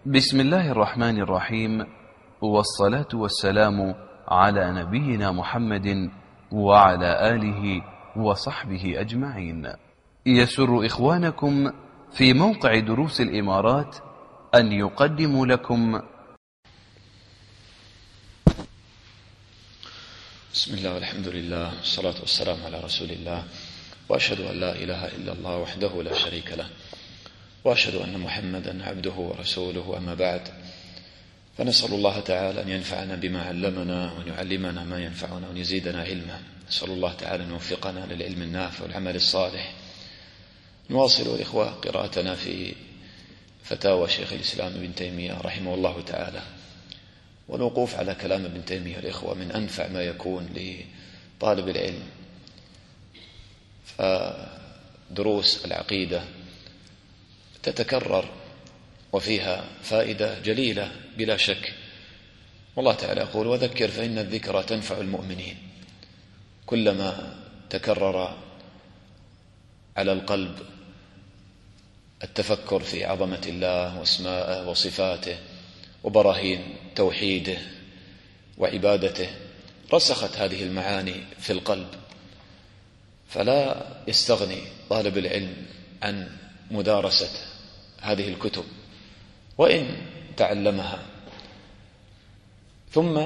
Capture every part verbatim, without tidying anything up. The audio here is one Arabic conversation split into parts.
بسم الله الرحمن الرحيم، والصلاة والسلام على نبينا محمد وعلى آله وصحبه أجمعين. يسر إخوانكم في موقع دروس الإمارات أن يقدموا لكم بسم الله والحمد لله والصلاة والسلام على رسول الله، وأشهد أن لا إله إلا الله وحده لا شريك له، وأشهد أن محمدا عبده ورسوله. أما بعد، فنسأل الله تعالى أن ينفعنا بما علمنا وأن يعلمنا ما ينفعنا وأن يزيدنا علما. نسأل الله تعالى أن يوفقنا للعلم النافع والعمل الصالح. نواصل الإخوة قراءتنا في فتاوى شيخ الإسلام ابن تيمية رحمه الله تعالى، والوقوف على كلام ابن تيمية الإخوة من أنفع ما يكون لطالب العلم. فدروس العقيدة تتكرر وفيها فائدة جليلة بلا شك، والله تعالى يقول: وذكر فإن الذكرى تنفع المؤمنين. كلما تكرر على القلب التفكر في عظمة الله واسمائه وصفاته وبراهين توحيده وعبادته، رسخت هذه المعاني في القلب، فلا يستغني طالب العلم عن مدارسة هذه الكتب وإن تعلمها. ثم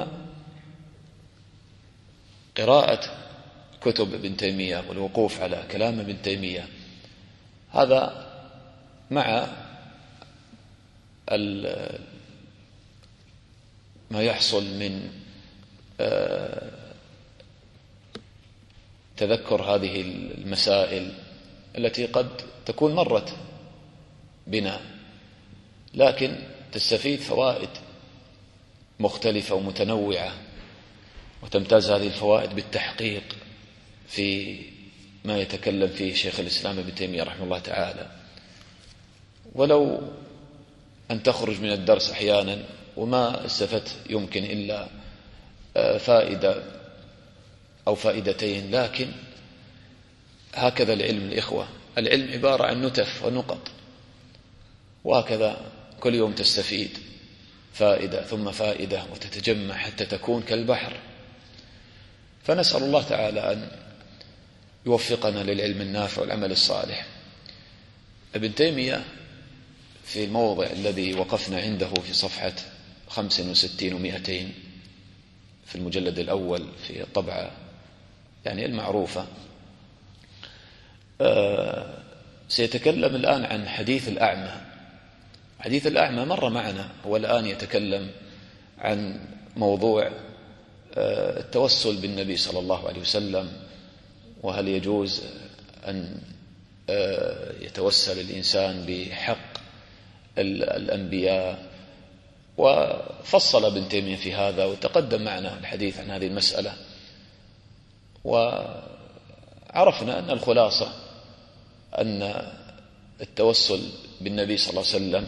قراءة كتب ابن تيمية والوقوف على كلام ابن تيمية، هذا مع ما يحصل من تذكر هذه المسائل التي قد تكون مرت بنا، لكن تستفيد فوائد مختلفة ومتنوعة، وتمتاز هذه الفوائد بالتحقيق في ما يتكلم فيه شيخ الإسلام ابن تيمية رحمه الله تعالى. ولو أن تخرج من الدرس أحيانا وما استفدت يمكن إلا فائدة أو فائدتين، لكن هكذا العلم الإخوة، العلم عبارة عن نتف ونقط، وهكذا كل يوم تستفيد فائدة ثم فائدة وتتجمع حتى تكون كالبحر. فنسأل الله تعالى أن يوفقنا للعلم النافع والعمل الصالح. ابن تيمية في الموضع الذي وقفنا عنده في صفحة خمس وستين ومئتين في المجلد الأول في الطبعة يعني المعروفة، آه سيتكلم الآن عن حديث الأعمى. حديث الأعمى مر معنا، هو الآن يتكلم عن موضوع آه التوسل بالنبي صلى الله عليه وسلم، وهل يجوز أن آه يتوسل الإنسان بحق الأنبياء. وفصل ابن تيمية في هذا، وتقدم معنا الحديث عن هذه المسألة، وعرفنا أن الخلاصة أن التوسل بالنبي صلى الله عليه وسلم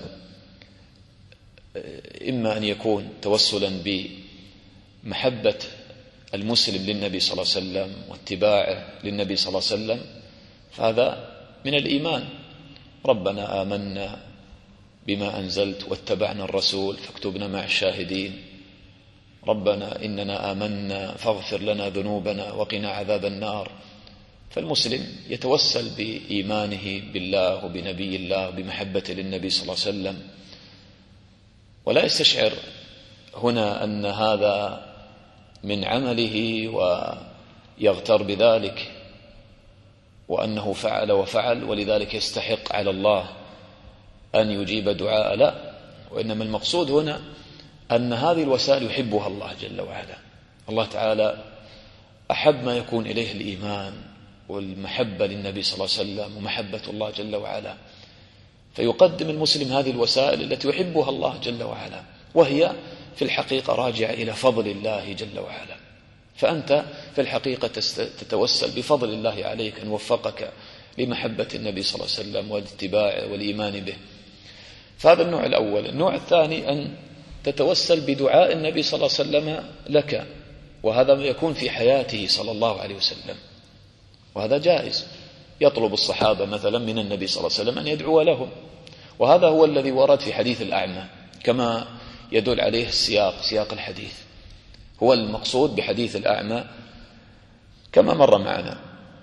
إما أن يكون توسلا بمحبة المسلم للنبي صلى الله عليه وسلم واتباعه للنبي صلى الله عليه وسلم، فهذا من الإيمان: ربنا آمنا بما أنزلت واتبعنا الرسول فاكتبنا مع الشاهدين، ربنا إننا آمنا فاغفر لنا ذنوبنا وقنا عذاب النار. فالمسلم يتوسل بإيمانه بالله وبنبي الله وبمحبته للنبي صلى الله عليه وسلم، ولا يستشعر هنا أن هذا من عمله ويغتر بذلك وأنه فعل وفعل ولذلك يستحق على الله أن يجيب دعاء، لا، وإنما المقصود هنا أن هذه الوسائل يحبها الله جل وعلا. الله تعالى أحب ما يكون إليه الإيمان والمحبة للنبي صلى الله عليه وسلم ومحبة الله جل وعلا، فيقدم المسلم هذه الوسائل التي يحبها الله جل وعلا، وهي في الحقيقة راجعة إلى فضل الله جل وعلا. فأنت في الحقيقة تتوسل بفضل الله عليك أن وفقك لمحبة النبي صلى الله عليه وسلم والاتباع والإيمان به. فهذا النوع الأول. النوع الثاني أن تتوسل بدعاء النبي صلى الله عليه وسلم لك، وهذا ما يكون في حياته صلى الله عليه وسلم، وهذا جائز. يطلب الصحابة مثلا من النبي صلى الله عليه وسلم أن يدعو لهم، وهذا هو الذي ورد في حديث الأعمى. كما يدل عليه السياق، سياق الحديث هو المقصود بحديث الأعمى كما مر معنا.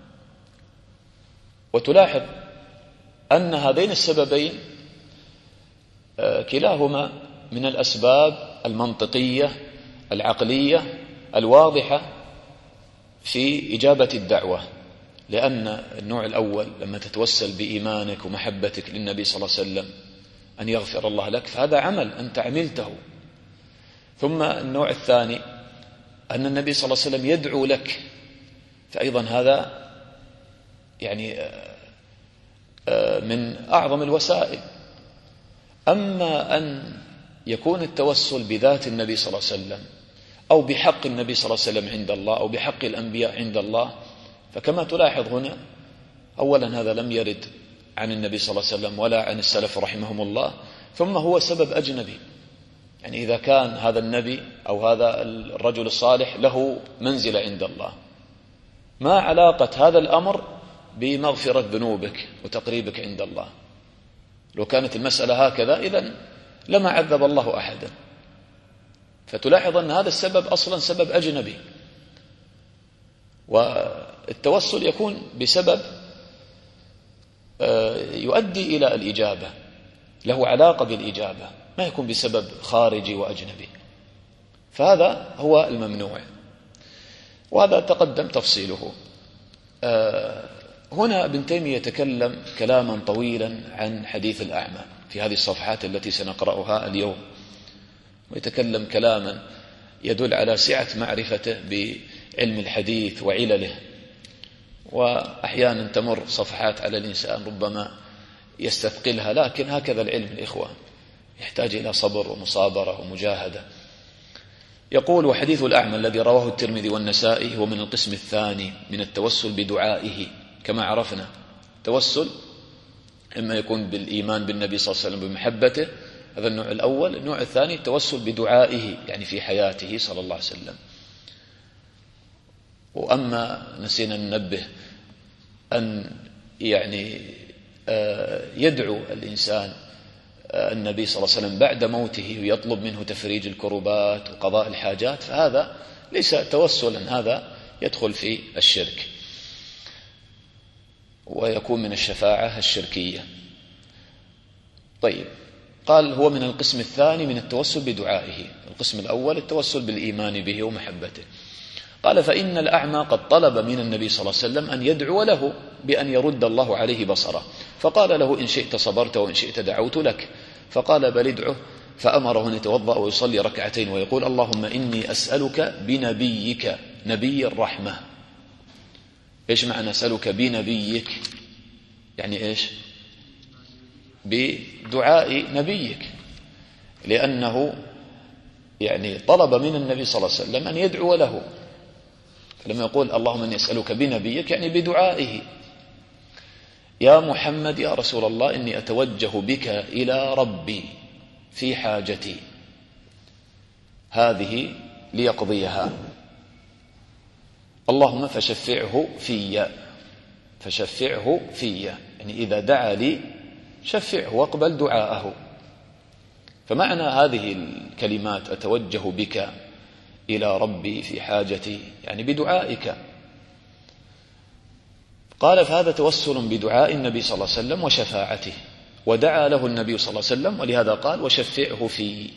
وتلاحظ أن هذين السببين كلاهما من الأسباب المنطقية العقلية الواضحة في إجابة الدعوة، لأن النوع الأول لما تتوسل بإيمانك ومحبتك للنبي صلى الله عليه وسلم أن يغفر الله لك فهذا عمل أنت عملته. ثم النوع الثاني أن النبي صلى الله عليه وسلم يدعو لك، فأيضا هذا يعني من أعظم الوسائل. أما أن يكون التوسل بذات النبي صلى الله عليه وسلم أو بحق النبي صلى الله عليه وسلم عند الله أو بحق الأنبياء عند الله، فكما تلاحظ هنا أولا هذا لم يرد عن النبي صلى الله عليه وسلم ولا عن السلف رحمهم الله، ثم هو سبب أجنبي. يعني إذا كان هذا النبي أو هذا الرجل الصالح له منزلة عند الله، ما علاقة هذا الأمر بمغفرة ذنوبك وتقريبك عند الله؟ لو كانت المسألة هكذا إذن لما عذب الله أحدا. فتلاحظ أن هذا السبب أصلا سبب أجنبي، والتوسل يكون بسبب يؤدي إلى الإجابة، له علاقة بالإجابة، ما يكون بسبب خارجي وأجنبي. فهذا هو الممنوع، وهذا تقدم تفصيله. هنا ابن تيمية يتكلم كلاما طويلا عن حديث الأعمى في هذه الصفحات التي سنقرأها اليوم، ويتكلم كلاما يدل على سعة معرفته بعلم الحديث وعلله. وأحيانا تمر صفحات على الإنسان ربما يستثقلها، لكن هكذا العلم الإخوة يحتاج إلى صبر ومصابرة ومجاهدة. يقول: وحديث الأعمى الذي رواه الترمذي والنسائي هو من القسم الثاني من التوسل بدعائه. كما عرفنا التوسل إما يكون بالإيمان بالنبي صلى الله عليه وسلم بمحبته، هذا النوع الأول. النوع الثاني التوسل بدعائه، يعني في حياته صلى الله عليه وسلم. وأما نسينا ننبه أن يعني يدعو الإنسان النبي صلى الله عليه وسلم بعد موته ويطلب منه تفريج الكربات وقضاء الحاجات، فهذا ليس توسلا، هذا يدخل في الشرك ويكون من الشفاعة الشركية. طيب، قال هو من القسم الثاني من التوسل بدعائه. القسم الأول التوسل بالإيمان به ومحبته. قال: فإن الأعمى قد طلب من النبي صلى الله عليه وسلم أن يدعو له بأن يرد الله عليه بصره، فقال له: إن شئت صبرت وإن شئت دعوت لك. فقال: بل ادعه. فأمره أن يتوضأ ويصلي ركعتين ويقول: اللهم إني أسألك بنبيك نبي الرحمة. إيش معنى أسألك بنبيك؟ يعني إيش؟ بدعاء نبيك، لأنه يعني طلب من النبي صلى الله عليه وسلم أن يدعو له. فلما يقول اللهم إني أسألك بنبيك يعني بدعائه: يا محمد يا رسول الله إني أتوجه بك إلى ربي في حاجتي هذه ليقضيها، اللهم فشفعه في فشفعه في يعني إذا دعا لي شفعه واقبل دعاءه. فمعنى هذه الكلمات أتوجه بك إلى ربي في حاجتي يعني بدعائك. قال: فهذا توسل بدعاء النبي صلى الله عليه وسلم وشفاعته، ودعا له النبي صلى الله عليه وسلم، ولهذا قال: وشفعه في.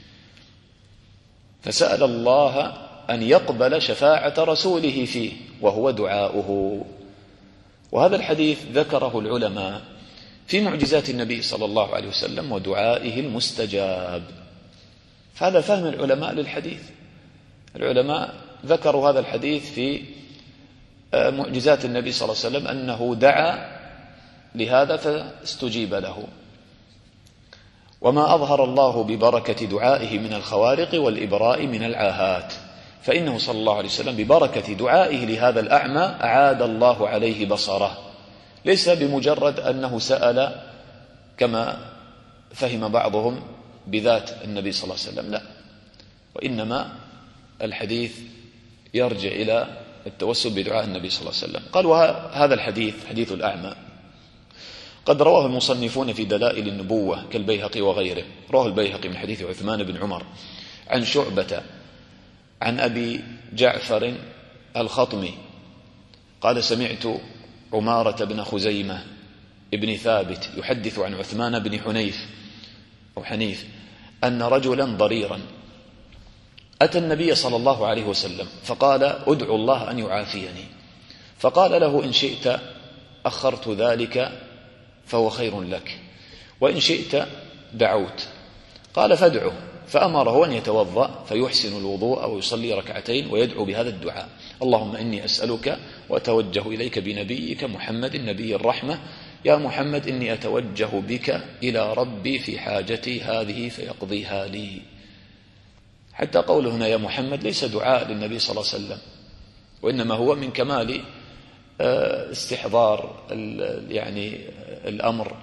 فسأل الله أن يقبل شفاعة رسوله فيه وهو دعاؤه. وهذا الحديث ذكره العلماء في معجزات النبي صلى الله عليه وسلم ودعائه المستجاب. فهذا فهم العلماء للحديث. العلماء ذكروا هذا الحديث في معجزات النبي صلى الله عليه وسلم أنه دعا لهذا فاستجيب له. وما أظهر الله ببركة دعائه من الخوارق والإبراء من العاهات، فإنه صلى الله عليه وسلم ببركة دعائه لهذا الأعمى أعاد الله عليه بصره، ليس بمجرد أنه سأل كما فهم بعضهم بذات النبي صلى الله عليه وسلم، لا، وإنما الحديث يرجع إلى التوسل بدعاء النبي صلى الله عليه وسلم. قال: وهذا الحديث حديث الأعمى قد رواه المصنفون في دلائل النبوة كالبيهقي وغيره. رواه البيهقي من حديث عثمان بن عمر عن شعبة عن أبي جعفر الخطمي قال سمعت عمارة بن خزيمة ابن ثابت يحدث عن عثمان بن حنيف أو حنيف أن رجلا ضريرا أتى النبي صلى الله عليه وسلم فقال أدعو الله أن يعافيني، فقال له إن شئت أخرت ذلك فهو خير لك، وإن شئت دعوت. قال فادعه، فأمره أن يتوضأ فيحسن الوضوء أو يصلي ركعتين ويدعو بهذا الدعاء: اللهم إني أسألك وأتوجه إليك بنبيك محمد نبي الرحمة، يا محمد إني أتوجه بك إلى ربي في حاجتي هذه فيقضيها لي. حتى قوله هنا يا محمد ليس دعاء للنبي صلى الله عليه وسلم، وإنما هو من كمال استحضار يعني الأمر.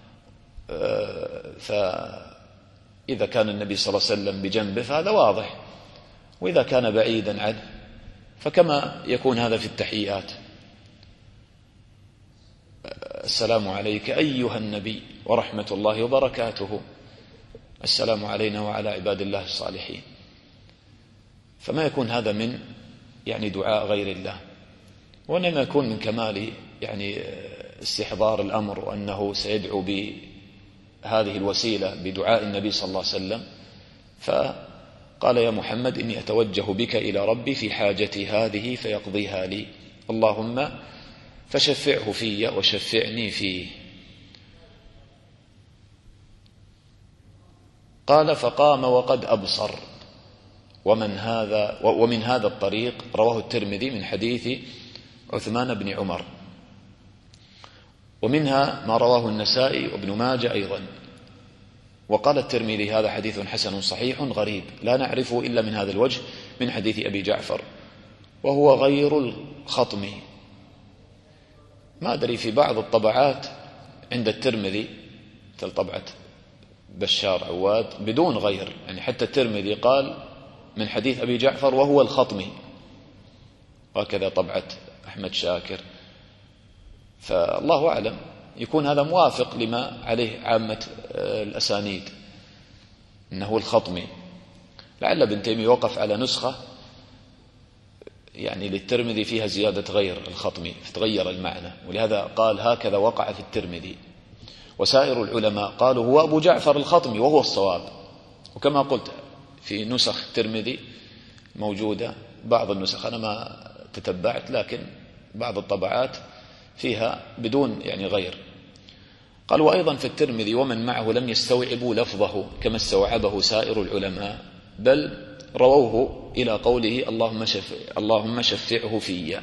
فإذا كان النبي صلى الله عليه وسلم بجنبه فهذا واضح، وإذا كان بعيدا عنه فكما يكون هذا في التحيات: السلام عليك أيها النبي ورحمة الله وبركاته، السلام علينا وعلى عباد الله الصالحين. فما يكون هذا من يعني دعاء غير الله، وإنما يكون من كمال يعني استحضار الأمر، وأنه سيدعو بهذه الوسيلة بدعاء النبي صلى الله عليه وسلم. فقال يا محمد إني أتوجه بك إلى ربي في حاجتي هذه فيقضيها لي، اللهم فشفعه في وشفعني فيه. قال فقام وقد أبصر. ومن هذا ومن هذا الطريق رواه الترمذي من حديث عثمان بن عمر، ومنها ما رواه النسائي وابن ماجه أيضا. وقال الترمذي هذا حديث حسن صحيح غريب لا نعرفه إلا من هذا الوجه من حديث أبي جعفر، وهو غير الخطمي. ما أدري في بعض الطبعات عند الترمذي مثل طبعة بشار عواد بدون غير، يعني حتى الترمذي قال من حديث أبي جعفر وهو الخطمي، وهكذا طبعة أحمد شاكر. فالله أعلم يكون هذا موافق لما عليه عامة الأسانيد إنه الخطمي. لعل ابن تيمية وقف على نسخة يعني للترمذي فيها زيادة غير الخطمي فتغير المعنى، ولهذا قال هكذا وقع في الترمذي. وسائر العلماء قالوا هو أبو جعفر الخطمي وهو الصواب. وكما قلت في نسخ الترمذي موجودة بعض النسخ، أنا ما تتبعت، لكن بعض الطبعات فيها بدون يعني غير. قال وأيضا في الترمذي ومن معه لم يستوعبوا لفظه كما استوعبه سائر العلماء، بل رووه إلى قوله اللهم شفع اللهم شفعه في.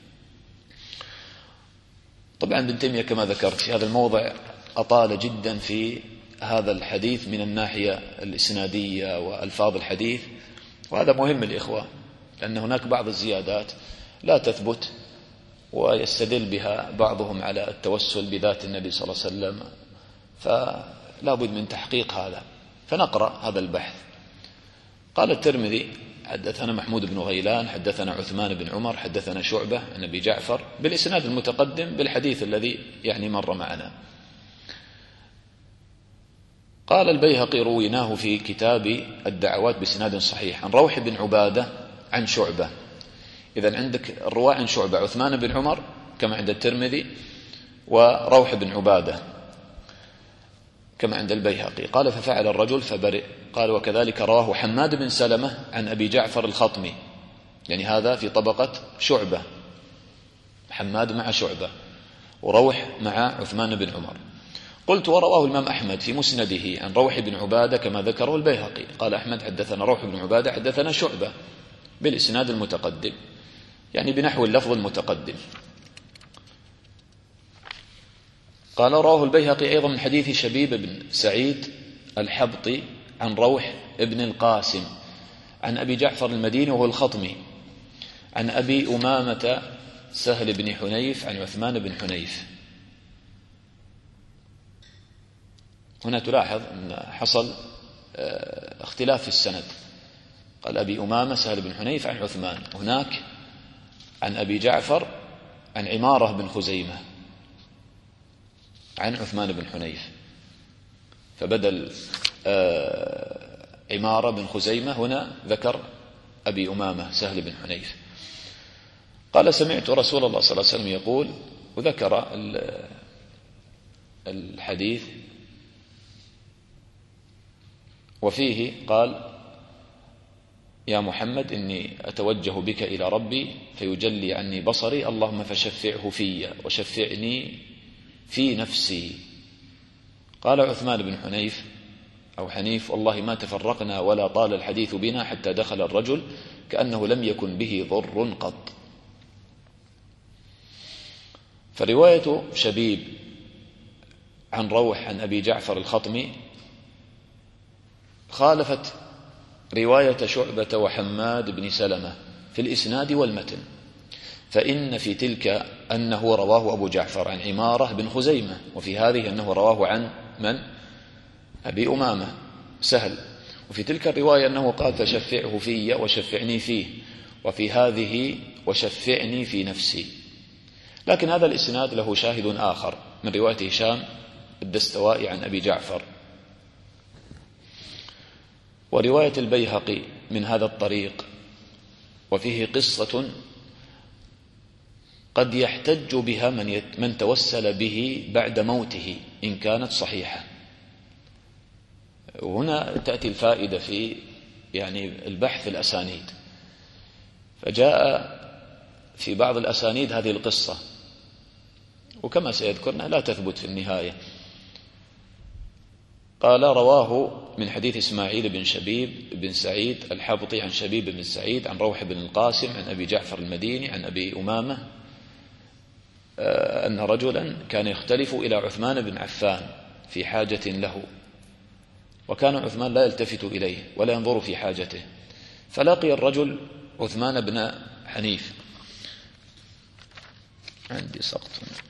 طبعا ابن تيمية كما ذكرت في هذا الموضع أطال جدا في هذا الحديث من الناحية الإسنادية وألفاظ الحديث، وهذا مهم الإخوة، لأن هناك بعض الزيادات لا تثبت ويستدل بها بعضهم على التوسل بذات النبي صلى الله عليه وسلم، فلا بد من تحقيق هذا. فنقرأ هذا البحث. قال الترمذي حدثنا محمود بن غيلان حدثنا عثمان بن عمر حدثنا شعبة عن أبي جعفر بالإسناد المتقدم بالحديث الذي يعني مر معنا. قال البيهقي رويناه في كتاب الدعوات بإسناد صحيح عن روح بن عبادة عن شعبة. إذن عندك الرواة عن شعبة عثمان بن عمر كما عند الترمذي، وروح بن عبادة كما عند البيهقي. قال ففعل الرجل فبرئ. قال وكذلك رواه حماد بن سلمة عن أبي جعفر الخطمي، يعني هذا في طبقة شعبة، حماد مع شعبة وروح مع عثمان بن عمر. قلت ورواه الإمام أحمد في مسنده عن روح بن عبادة كما ذكره البيهقي. قال أحمد حدثنا روح بن عبادة حدثنا شعبة بالإسناد المتقدم، يعني بنحو اللفظ المتقدم. قال رواه البيهقي أيضا من حديث شبيب بن سعيد الحبطي عن روح ابن القاسم عن أبي جعفر المديني وهو الخطمي عن أبي أمامة سهل بن حنيف عن عثمان بن حنيف. هنا تلاحظ أن حصل اختلاف في السند. قال أبي أمامة سهل بن حنيف عن عثمان، هناك عن أبي جعفر عن عمارة بن خزيمة. عن عثمان بن حنيف، فبدل عمارة بن خزيمة هنا ذكر أبي أمامة سهل بن حنيف. قال سمعت رسول الله صلى الله عليه وسلم يقول، وذكر الحديث وفيه قال يا محمد إني أتوجه بك إلى ربي فيجلي عني بصري، اللهم فشفعه في وشفعني في نفسي. قال عثمان بن حنيف أو حنيف والله ما تفرقنا ولا طال الحديث بنا حتى دخل الرجل كأنه لم يكن به ضر قط. فرواية شبيب عن روح عن أبي جعفر الخطمي خالفت رواية شعبة وحماد بن سلمة في الإسناد والمتن، فإن في تلك أنه رواه أبو جعفر عن عمارة بن خزيمة، وفي هذه أنه رواه عن من؟ أبي أمامة سهل. وفي تلك الرواية أنه قال فشفعه في وشفعني فيه، وفي هذه وشفعني في نفسي. لكن هذا الإسناد له شاهد آخر من رواية هشام الدستوائي عن أبي جعفر، ورواية البيهقي من هذا الطريق، وفيه قصة قد يحتج بها من, من توسل به بعد موته إن كانت صحيحة. وهنا تأتي الفائدة في يعني البحث الأسانيد. فجاء في بعض الأسانيد هذه القصة، وكما سيذكرنا لا تثبت في النهاية. قال رواه من حديث إسماعيل بن شبيب بن سعيد الحبطي عن شبيب بن سعيد عن روح بن القاسم عن أبي جعفر المديني عن أبي أمامة أن رجلا كان يختلف إلى عثمان بن عفان في حاجة له، وكان عثمان لا يلتفت إليه ولا ينظر في حاجته، فلقي الرجل عثمان بن حنيف. عندي سقط.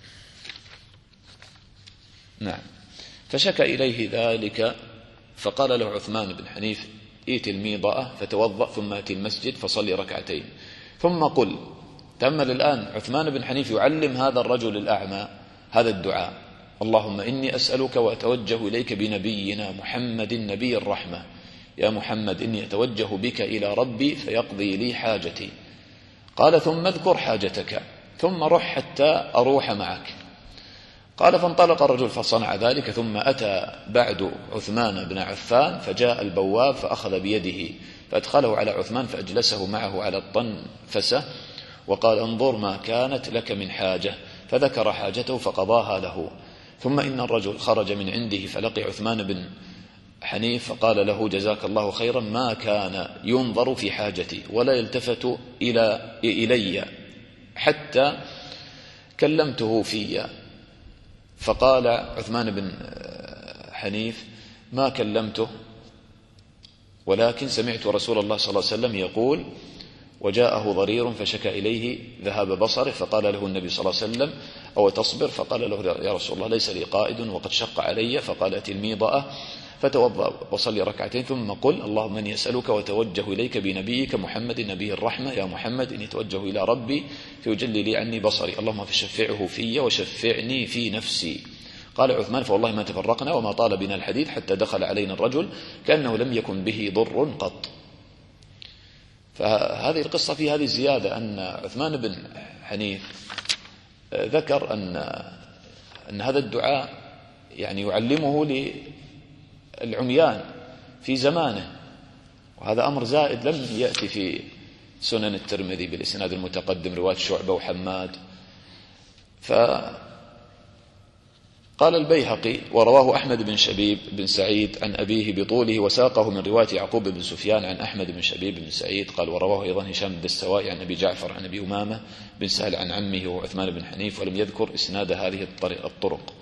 نعم. فشكى إليه ذلك، فقال له عثمان بن حنيف ائت الميضأة فتوضأ ثم ائت المسجد فصلي ركعتين ثم قل. تأمل الآن عثمان بن حنيف يعلم هذا الرجل الأعمى هذا الدعاء: اللهم إني أسألك وأتوجه إليك بنبينا محمد نبي الرحمة، يا محمد إني أتوجه بك إلى ربي فيقضي لي حاجتي. قال ثم اذكر حاجتك ثم رح حتى أروح معك. قال فانطلق الرجل فصنع ذلك، ثم أتى بعد عثمان بن عفان فجاء البواب فأخذ بيده فأدخله على عثمان فأجلسه معه على الطنفسة وقال انظر ما كانت لك من حاجة، فذكر حاجته فقضاها له. ثم إن الرجل خرج من عنده فلقي عثمان بن حنيف فقال له جزاك الله خيرا، ما كان ينظر في حاجتي ولا يلتفت إلى إلي حتى كلمته في. فقال عثمان بن حنيف ما كلمته، ولكن سمعت رسول الله صلى الله عليه وسلم يقول وجاءه ضرير فشكى إليه ذهاب بصره، فقال له النبي صلى الله عليه وسلم أو تصبر؟ فقال له يا رسول الله ليس لي قائد وقد شق علي. فقال ائت الميضأة فتوضأ وصلي ركعتين ثم قل اللهم إني أسألك وتوجه إليك بنبيك محمد نبي الرحمة، يا محمد إني توجه إلى ربي فيجلي لي عني بصري، اللهم فشفعه في وشفعني في نفسي. قال عثمان فوالله ما تفرقنا وما طال بنا الحديث حتى دخل علينا الرجل كأنه لم يكن به ضر قط. فهذه القصة في هذه الزيادة أن عثمان بن حنيف ذكر أن أن هذا الدعاء يعني يعلمه للعميان في زمانه، وهذا أمر زائد لم يأتي في سنن الترمذي بالإسناد المتقدم رواية شعبة وحماد. فقال البيهقي ورواه أحمد بن شبيب بن سعيد عن أبيه بطوله وساقه من رواية يعقوب بن سفيان عن أحمد بن شبيب بن سعيد. قال ورواه أيضا هشام الدستوائي عن أبي جعفر عن أبي أمامة بن سهل عن عمه وعثمان بن حنيف، ولم يذكر إسناد هذه الطرق.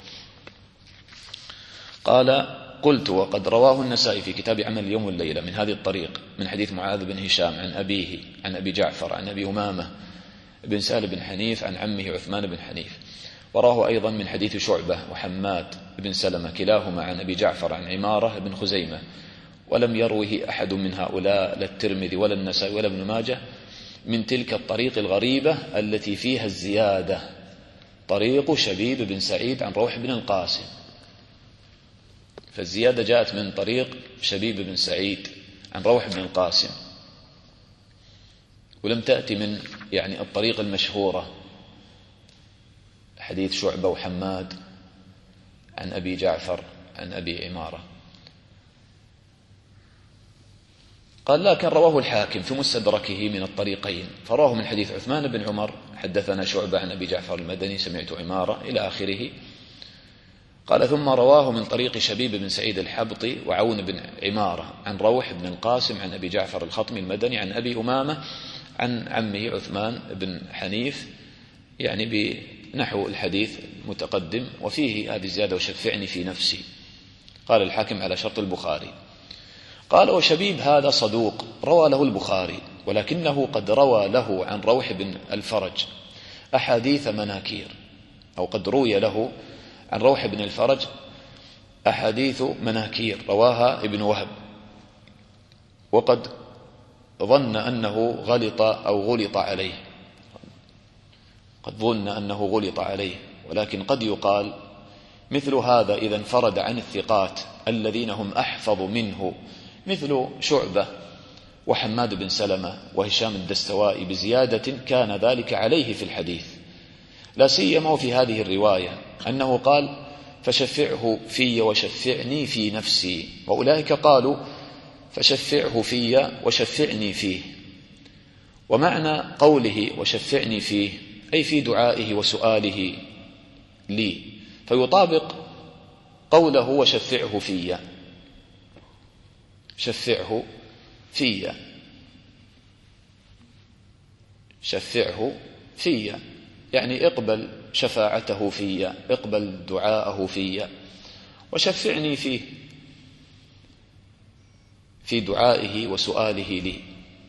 قال قلت وقد رواه النسائي في كتاب عمل اليوم والليلة من هذه الطريق من حديث معاذ بن هشام عن أبيه عن أبي جعفر عن أبي أمامة بن سهل بن حنيف عن عمه عثمان بن حنيف. وراه أيضا من حديث شعبة وحماد بن سلمة كلاهما عن أبي جعفر عن عمارة بن خزيمة، ولم يروه أحد من هؤلاء لا الترمذي ولا النسائي ولا ابن ماجه من تلك الطريق الغريبة التي فيها الزيادة. طريق شبيب بن سعيد عن روح بن القاسم، فالزيادة جاءت من طريق شبيب بن سعيد عن روح بن القاسم، ولم تأتي من يعني الطريق المشهورة حديث شعبة وحماد عن أبي جعفر عن أبي عمارة. قال لكن رواه الحاكم في مستدركه من الطريقين، فرواه من حديث عثمان بن عمر حدثنا شعبة عن أبي جعفر المدني سمعت عمارة إلى آخره. قال ثم رواه من طريق شبيب بن سعيد الحبطي وعون بن عمارة عن روح بن القاسم عن أبي جعفر الخطمي المدني عن أبي أمامة عن عمه عثمان بن حنيف، يعني بنحو الحديث المتقدم، وفيه هذه الزيادة وشفعني في نفسي. قال الحاكم على شرط البخاري. قال وشبيب هذا صدوق روى له البخاري، ولكنه قد روى له عن روح بن الفرج أحاديث مناكير، أو قد روي له عن روح بن الفرج أحاديث مناكير رواها ابن وهب، وقد ظن أنه غلط أو غلط عليه، قد ظن أنه غلط عليه، ولكن قد يقال مثل هذا إذا انفرد عن الثقات الذين هم أحفظ منه مثل شعبة وحماد بن سلمة وهشام الدستوائي بزيادة كان ذلك عليه في الحديث، لا سيما وفي هذه الرواية أنه قال فشفعه في وشفعني في نفسي، وأولئك قالوا فشفعه في وشفعني فيه. ومعنى قوله وشفعني فيه أي في دعائه وسؤاله لي، فيطابق قوله وشفعه في، شفعه في شفعه في يعني اقبل شفاعته في، اقبل دعاءه في، وشفعني فيه في دعائه وسؤاله لي.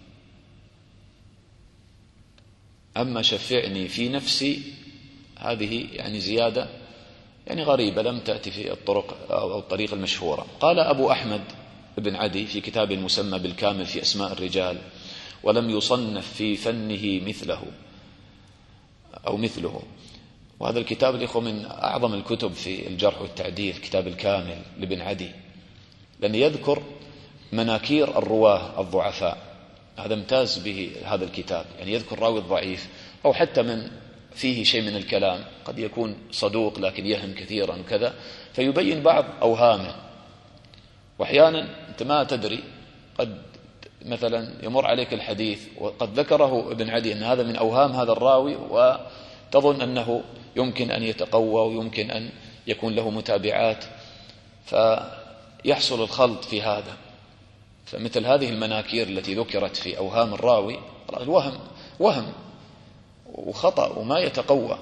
أما شفعني في نفسي هذه يعني زيادة يعني غريبة لم تأتي في الطرق أو الطريق المشهورة. قال أبو أحمد بن عدي في كتاب المسمى بالكامل في أسماء الرجال ولم يصنف في فنه مثله أو مثله، وهذا الكتاب الإخوة من أعظم الكتب في الجرح والتعديل، كتاب الكامل لابن عدي، لأن يذكر مناكير الرواه الضعفاء، هذا امتاز به هذا الكتاب، يعني يذكر راوي الضعيف أو حتى من فيه شيء من الكلام، قد يكون صدوق لكن يهم كثيرا وكذا، فيبين بعض أوهامه. وأحيانا أنت ما تدري، قد مثلا يمر عليك الحديث وقد ذكره ابن عدي أن هذا من أوهام هذا الراوي، وتظن أنه يمكن أن يتقوى ويمكن أن يكون له متابعات، فيحصل الخلط في هذا. فمثل هذه المناكير التي ذكرت في أوهام الراوي الوهم وهم وخطأ وما يتقوى،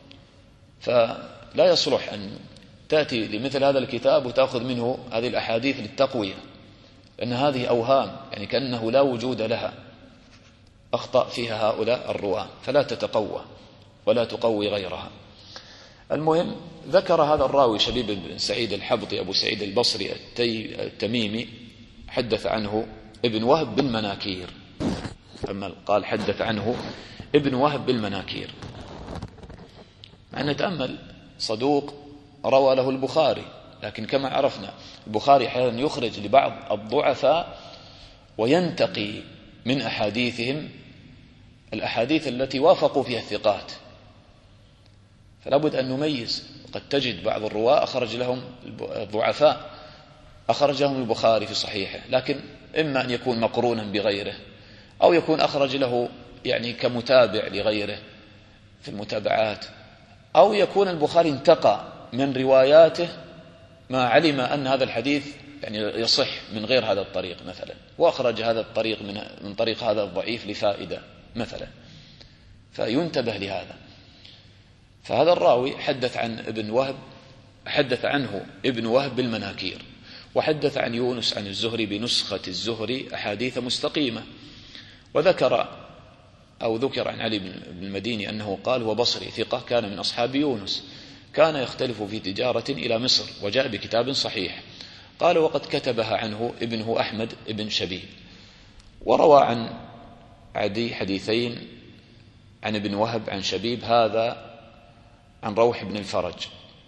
فلا يصلح أن تأتي لمثل هذا الكتاب وتأخذ منه هذه الأحاديث للتقوية، لأن هذه أوهام يعني كأنه لا وجود لها، أخطأ فيها هؤلاء الرواة، فلا تتقوى ولا تقوي غيرها. المهم ذكر هذا الراوي شبيب بن سعيد الحبطي أبو سعيد البصري التميمي حدث عنه ابن وهب بالمناكير، أما قال حدث عنه ابن وهب بالمناكير، مع أن نتأمل صدوق روى له البخاري، لكن كما عرفنا البخاري أحيانا يخرج لبعض الضعفاء وينتقي من أحاديثهم الأحاديث التي وافقوا فيها الثقات، فلا بد أن نميز. قد تجد بعض الرواة أخرج لهم الضعفاء أخرج لهم البخاري في صحيحه، لكن إما أن يكون مقرونا بغيره أو يكون أخرج له يعني كمتابع لغيره في المتابعات، أو يكون البخاري انتقى من رواياته ما علم أن هذا الحديث يعني يصح من غير هذا الطريق مثلا، وأخرج هذا الطريق من من طريق هذا الضعيف لفائدة مثلا، فينتبه لهذا. فهذا الراوي حدث عن ابن وهب حدث عنه ابن وهب بالمناكير، وحدث عن يونس عن الزهري بنسخة الزهري أحاديث مستقيمة، وذكر أو ذكر عن علي بن المديني أنه قال وبصري ثقة كان من أصحاب يونس، كان يختلف في تجارة إلى مصر وجاء بكتاب صحيح. قال وقد كتبها عنه ابنه أحمد بن شبيب. وروى عن عدي حديثين عن ابن وهب عن شبيب، هذا عن روح بن الفرج،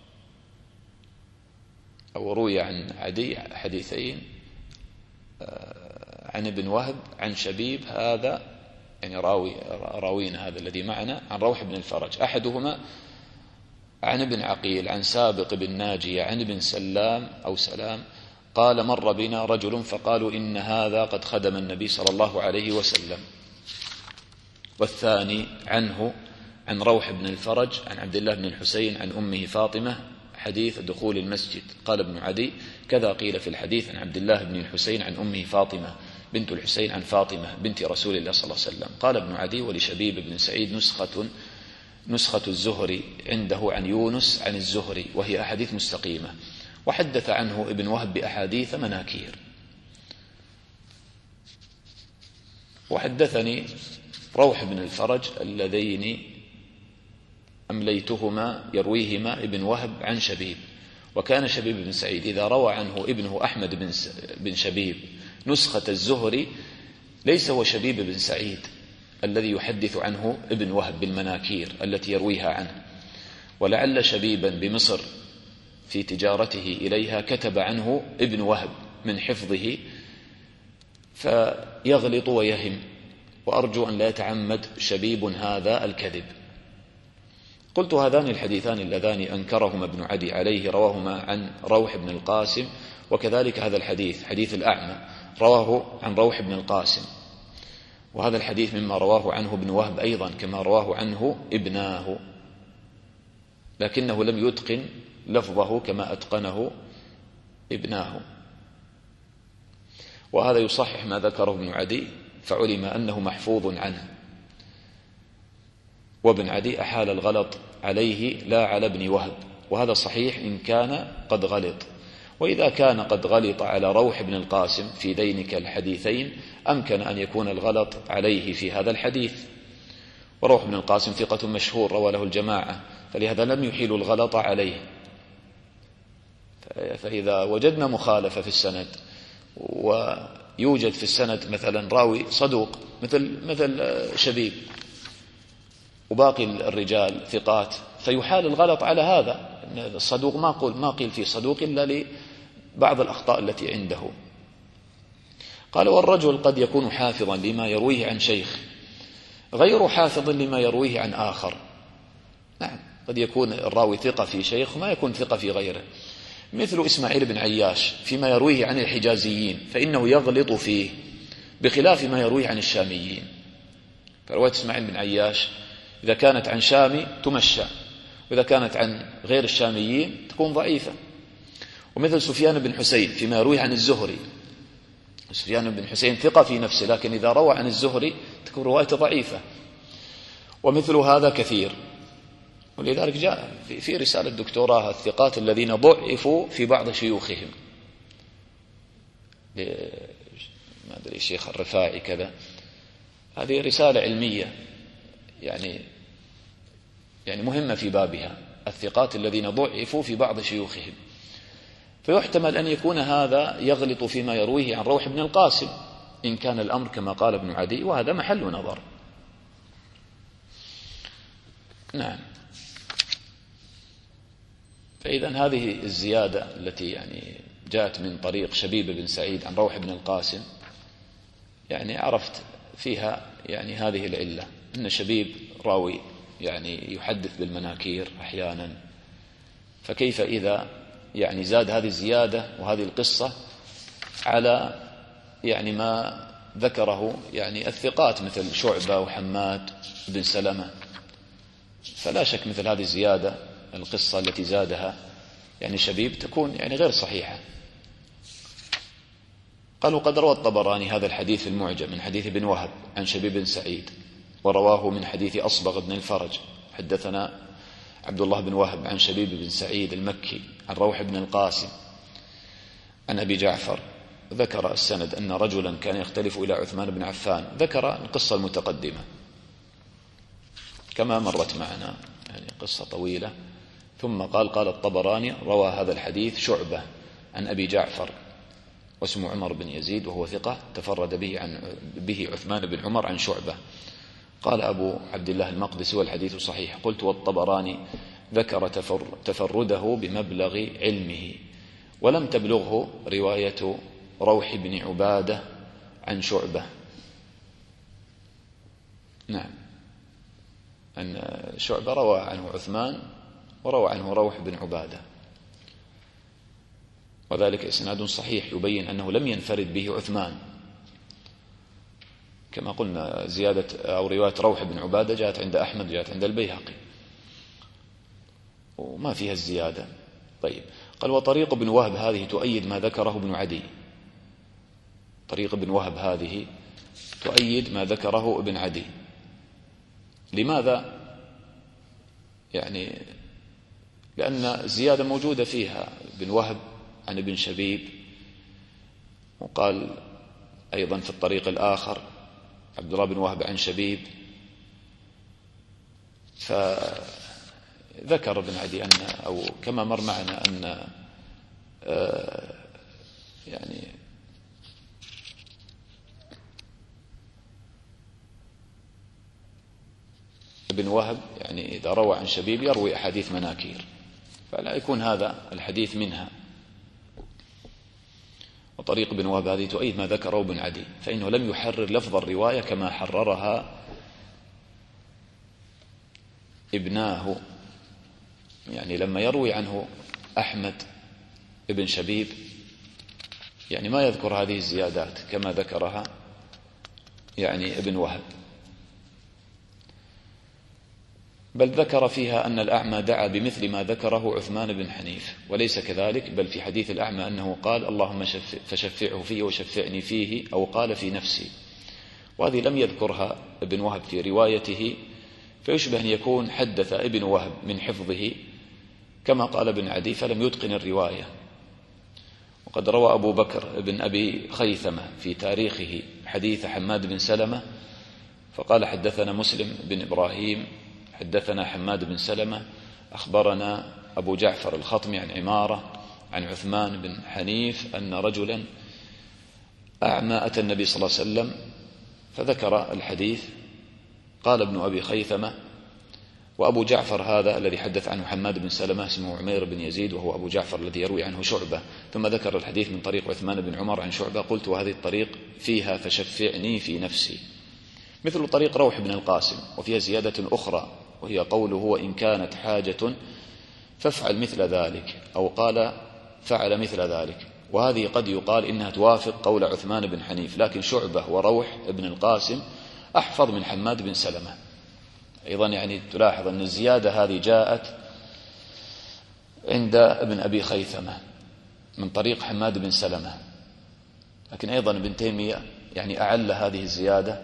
أو روي عن عدي حديثين عن ابن وهب عن شبيب، هذا يعني راوي راوينا هذا الذي معنا عن روح بن الفرج، أحدهما عن ابن عقيل عن سابق بن ناجية عن ابن سلام أو سلام قال مر بنا رجل فقالوا إن هذا قد خدم النبي صلى الله عليه وسلم. والثاني عنه عن روح بن الفرج عن عبد الله بن الحسين عن أمه فاطمة حديث دخول المسجد. قال ابن عدي كذا قيل في الحديث عن عبد الله بن الحسين عن أمه فاطمة بنت الحسين عن فاطمة بنت رسول الله صلى الله عليه وسلم. قال ابن عدي ولشبيب بن سعيد نسخة نسخة الزهري عنده عن يونس عن الزهري، وهي أحاديث مستقيمة. وحدث عنه ابن وهب بأحاديث مناكير. وحدثني روح بن الفرج اللذين أمليتهما يرويهما ابن وهب عن شبيب. وكان شبيب بن سعيد إذا روى عنه ابنه أحمد بن, بن شبيب نسخة الزهري ليس هو شبيب بن سعيد الذي يحدث عنه ابن وهب بالمناكير التي يرويها عنه، ولعل شبيبا بمصر في تجارته إليها كتب عنه ابن وهب من حفظه فيغلط ويهم، وأرجو أن لا يتعمد شبيب هذا الكذب. قلت هذان الحديثان اللذان أنكرهما ابن عدي عليه رواهما عن روح بن القاسم، وكذلك هذا الحديث حديث الأعمى رواه عن روح بن القاسم، وهذا الحديث مما رواه عنه ابن وهب أيضا كما رواه عنه ابناه، لكنه لم يتقن لفظه كما أتقنه ابناه. وهذا يصحح ما ذكره ابن عدي، فعلم أنه محفوظ عنه، وابن عدي أحال الغلط عليه لا على ابن وهب، وهذا صحيح إن كان قد غلط. وإذا كان قد غلط على روح بن القاسم في ذينك الحديثين أمكن أن يكون الغلط عليه في هذا الحديث، وروح بن القاسم ثقة مشهور روى له الجماعة، فلهذا لم يحيل الغلط عليه. فإذا وجدنا مخالفة في السند ويوجد في السند مثلا راوي صدوق مثل مثل شبيب وباقي الرجال ثقات، فيحال الغلط على هذا الصدوق، ما قل ما قيل فيه صدوق إلا لبعض الأخطاء التي عنده. قال والرجل قد يكون حافظا لما يرويه عن شيخ غير حافظ لما يرويه عن آخر. نعم، قد يكون الراوي ثقة في شيخ ما يكون ثقة في غيره، مثل إسماعيل بن عياش فيما يرويه عن الحجازيين فإنه يغلط فيه بخلاف ما يرويه عن الشاميين. فرواية إسماعيل بن عياش إذا كانت عن شامي تمشى، وإذا كانت عن غير الشاميين تكون ضعيفة. ومثل سفيان بن حسين فيما يرويه عن الزهري، سفيان بن حسين ثقة في نفسه لكن إذا روى عن الزهري تكون روايته ضعيفة. ومثل هذا كثير، ولذلك جاء في رسالة دكتوراه الثقات الذين ضعفوا في بعض شيوخهم، ما أدري الشيخ الرفاعي كذا، هذه رسالة علمية يعني يعني مهمة في بابها، الثقات الذين ضعفوا في بعض شيوخهم. فيحتمل أن يكون هذا يغلط فيما يرويه عن روح بن القاسم إن كان الأمر كما قال ابن عدي، وهذا محل نظر. نعم. فإذا هذه الزيادة التي يعني جاءت من طريق شبيب بن سعيد عن روح بن القاسم يعني عرفت فيها يعني هذه العلة، أن شبيب راوي يعني يحدث بالمناكير أحيانا، فكيف إذا يعني زاد هذه الزيادة وهذه القصة على يعني ما ذكره يعني الثقات مثل شعبة وحماد بن سلمة، فلا شك مثل هذه الزيادة القصة التي زادها يعني شبيب تكون يعني غير صحيحة. قالوا قد روى الطبراني هذا الحديث في المعجم من حديث ابن وهب عن شبيب بن سعيد، ورواه من حديث أصبغ بن الفرج حدثنا عبد الله بن وهب عن شبيب بن سعيد المكي عن روح بن القاسم عن أبي جعفر، ذكر السند أن رجلا كان يختلف إلى عثمان بن عفان، ذكر القصة المتقدمة كما مرت معنا يعني قصة طويلة، ثم قال قال الطبراني روى هذا الحديث شعبة عن أبي جعفر واسمه عمر بن يزيد وهو ثقة تفرد به عن به عثمان بن عمر عن شعبة. قال أبو عبد الله المقدسي والحديث صحيح. قلت والطبراني ذكر تفرده بمبلغ علمه، ولم تبلغه رواية روح بن عبادة عن شعبة. نعم، أن شعبة روى عنه عثمان وروى عنه روح بن عبادة، وذلك إسناد صحيح يبين أنه لم ينفرد به عثمان، كما قلنا زيادة أو رواية روح بن عبادة جاءت عند أحمد، جاءت عند البيهقي، وما فيها الزيادة. طيب، قال وطريق ابن وهب هذه تؤيد ما ذكره ابن عدي. طريق ابن وهب هذه تؤيد ما ذكره ابن عدي. لماذا؟ يعني لأن الزيادة موجودة فيها ابن وهب عن ابن شبيب، وقال أيضا في الطريق الآخر عبد الله بن وهب عن شبيب. فذكر ابن عدي أن أو كما مر معنا أن آه يعني ابن وهب يعني إذا روى عن شبيب يروي أحاديث مناكير، فلا يكون هذا الحديث منها. وطريق ابن وهب هذه تؤيد ما ذكره ابن عدي، فإنه لم يحرر لفظ الرواية كما حررها ابناه، يعني لما يروي عنه أحمد ابن شبيب يعني ما يذكر هذه الزيادات كما ذكرها يعني ابن وهب، بل ذكر فيها أن الأعمى دعا بمثل ما ذكره عثمان بن حنيف، وليس كذلك، بل في حديث الأعمى أنه قال اللهم فشفعه فيه وشفعني فيه، أو قال في نفسي، وهذه لم يذكرها ابن وهب في روايته، فيشبه أن يكون حدث ابن وهب من حفظه كما قال ابن عدي فلم يتقن الرواية. وقد روى أبو بكر بن أبي خيثمة في تاريخه حديث حماد بن سلمة فقال حدثنا مسلم بن إبراهيم حدثنا حماد بن سلمة أخبرنا أبو جعفر الخطمي عن عمارة عن عثمان بن حنيف أن رجلا أعمى أتى النبي صلى الله عليه وسلم فذكر الحديث. قال ابن أبي خيثمة وأبو جعفر هذا الذي حدث عنه حماد بن سلمة اسمه عمير بن يزيد، وهو أبو جعفر الذي يروي عنه شعبة، ثم ذكر الحديث من طريق عثمان بن عمر عن شعبة. قلت وهذه الطريق فيها فشفعني في نفسي، مثل طريق روح بن القاسم، وفيها زيادة أخرى وهي قوله وإن كانت حاجة فافعل مثل ذلك، أو قال فعل مثل ذلك، وهذه قد يقال إنها توافق قول عثمان بن حنيف، لكن شعبة وروح بن القاسم أحفظ من حماد بن سلمة. أيضا يعني تلاحظ أن الزيادة هذه جاءت عند ابن أبي خيثمة من طريق حماد بن سلمة، لكن أيضا ابن تيمية يعني أعل هذه الزيادة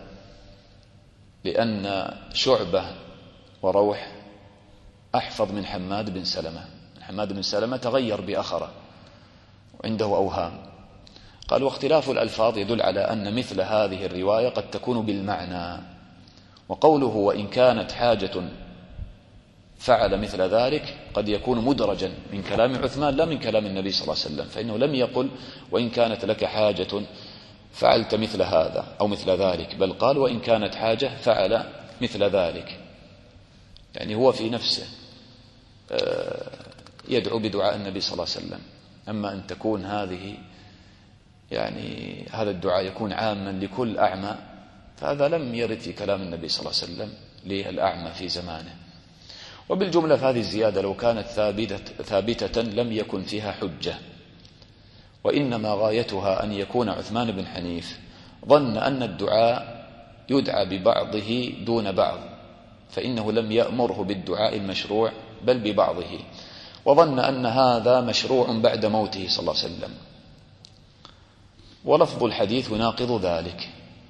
لأن شعبة وروح أحفظ من حماد بن سلمة. حماد بن سلمة تغير بأخره وعنده أوهام. قال واختلاف الألفاظ يدل على أن مثل هذه الرواية قد تكون بالمعنى، وقوله وإن كانت حاجة فعل مثل ذلك قد يكون مدرجا من كلام عثمان لا من كلام النبي صلى الله عليه وسلم، فإنه لم يقل وإن كانت لك حاجة فعلت مثل هذا أو مثل ذلك، بل قال وإن كانت حاجة فعل مثل ذلك، يعني هو في نفسه يدعو بدعاء النبي صلى الله عليه وسلم. أما أن تكون هذه يعني هذا الدعاء يكون عاما لكل أعمى فهذا لم يرد في كلام النبي صلى الله عليه وسلم للأعمى في زمانه. وبالجملة فهذه الزيادة لو كانت ثابتة, ثابتة لم يكن فيها حجة، وإنما غايتها أن يكون عثمان بن حنيف ظن أن الدعاء يدعى ببعضه دون بعض، فإنه لم يأمره بالدعاء المشروع بل ببعضه، وظن أن هذا مشروع بعد موته صلى الله عليه وسلم، ولفظ الحديث يناقض ذلك.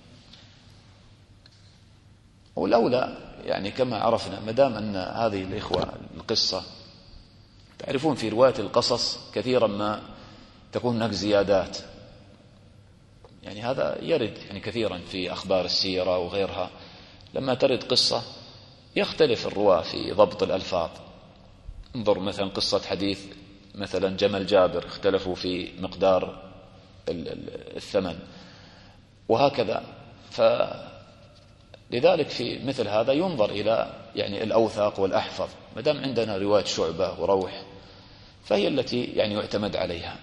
ولولا يعني كما عرفنا مدام أن هذه الإخوة القصة تعرفون في رواية القصص كثيرا ما تكون هناك زيادات، يعني هذا يرد يعني كثيرا في أخبار السيرة وغيرها، لما ترد قصة يختلف الرواة في ضبط الألفاظ. انظر مثلا قصة حديث مثلا جمل جابر اختلفوا في مقدار الثمن وهكذا، فلذلك في مثل هذا ينظر إلى يعني الأوثاق والأحفظ، ما دام عندنا رواية شعبة وروح فهي التي يعني يعتمد عليها.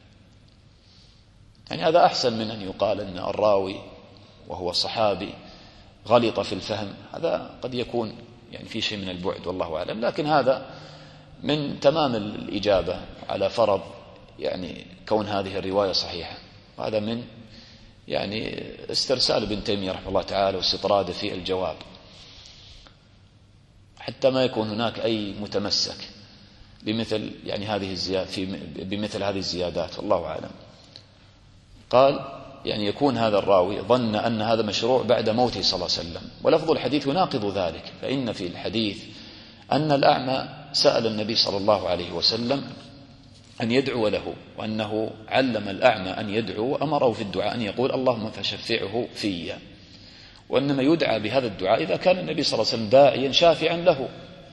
يعني هذا أحسن من أن يقال أن الراوي وهو صحابي غلط في الفهم، هذا قد يكون يعني في شيء من البعد والله أعلم، لكن هذا من تمام الإجابة على فرض يعني كون هذه الرواية صحيحة. وهذا من يعني استرسال ابن تيمية رحمه الله تعالى واستطراده في الجواب، حتى ما يكون هناك أي متمسك بمثل يعني هذه الزيادة في بمثل هذه الزيادات والله أعلم. قال يعني يكون هذا الراوي ظن أن هذا مشروع بعد موته صلى الله عليه وسلم، ولفظ الحديث يناقض ذلك، فإن في الحديث أن الأعمى سأل النبي صلى الله عليه وسلم أن يدعو له، وأنه علم الأعمى أن يدعو وأمره في الدعاء أن يقول اللهم فشفعه في، وإنما يدعى بهذا الدعاء إذا كان النبي صلى الله عليه وسلم داعيا شافعا له،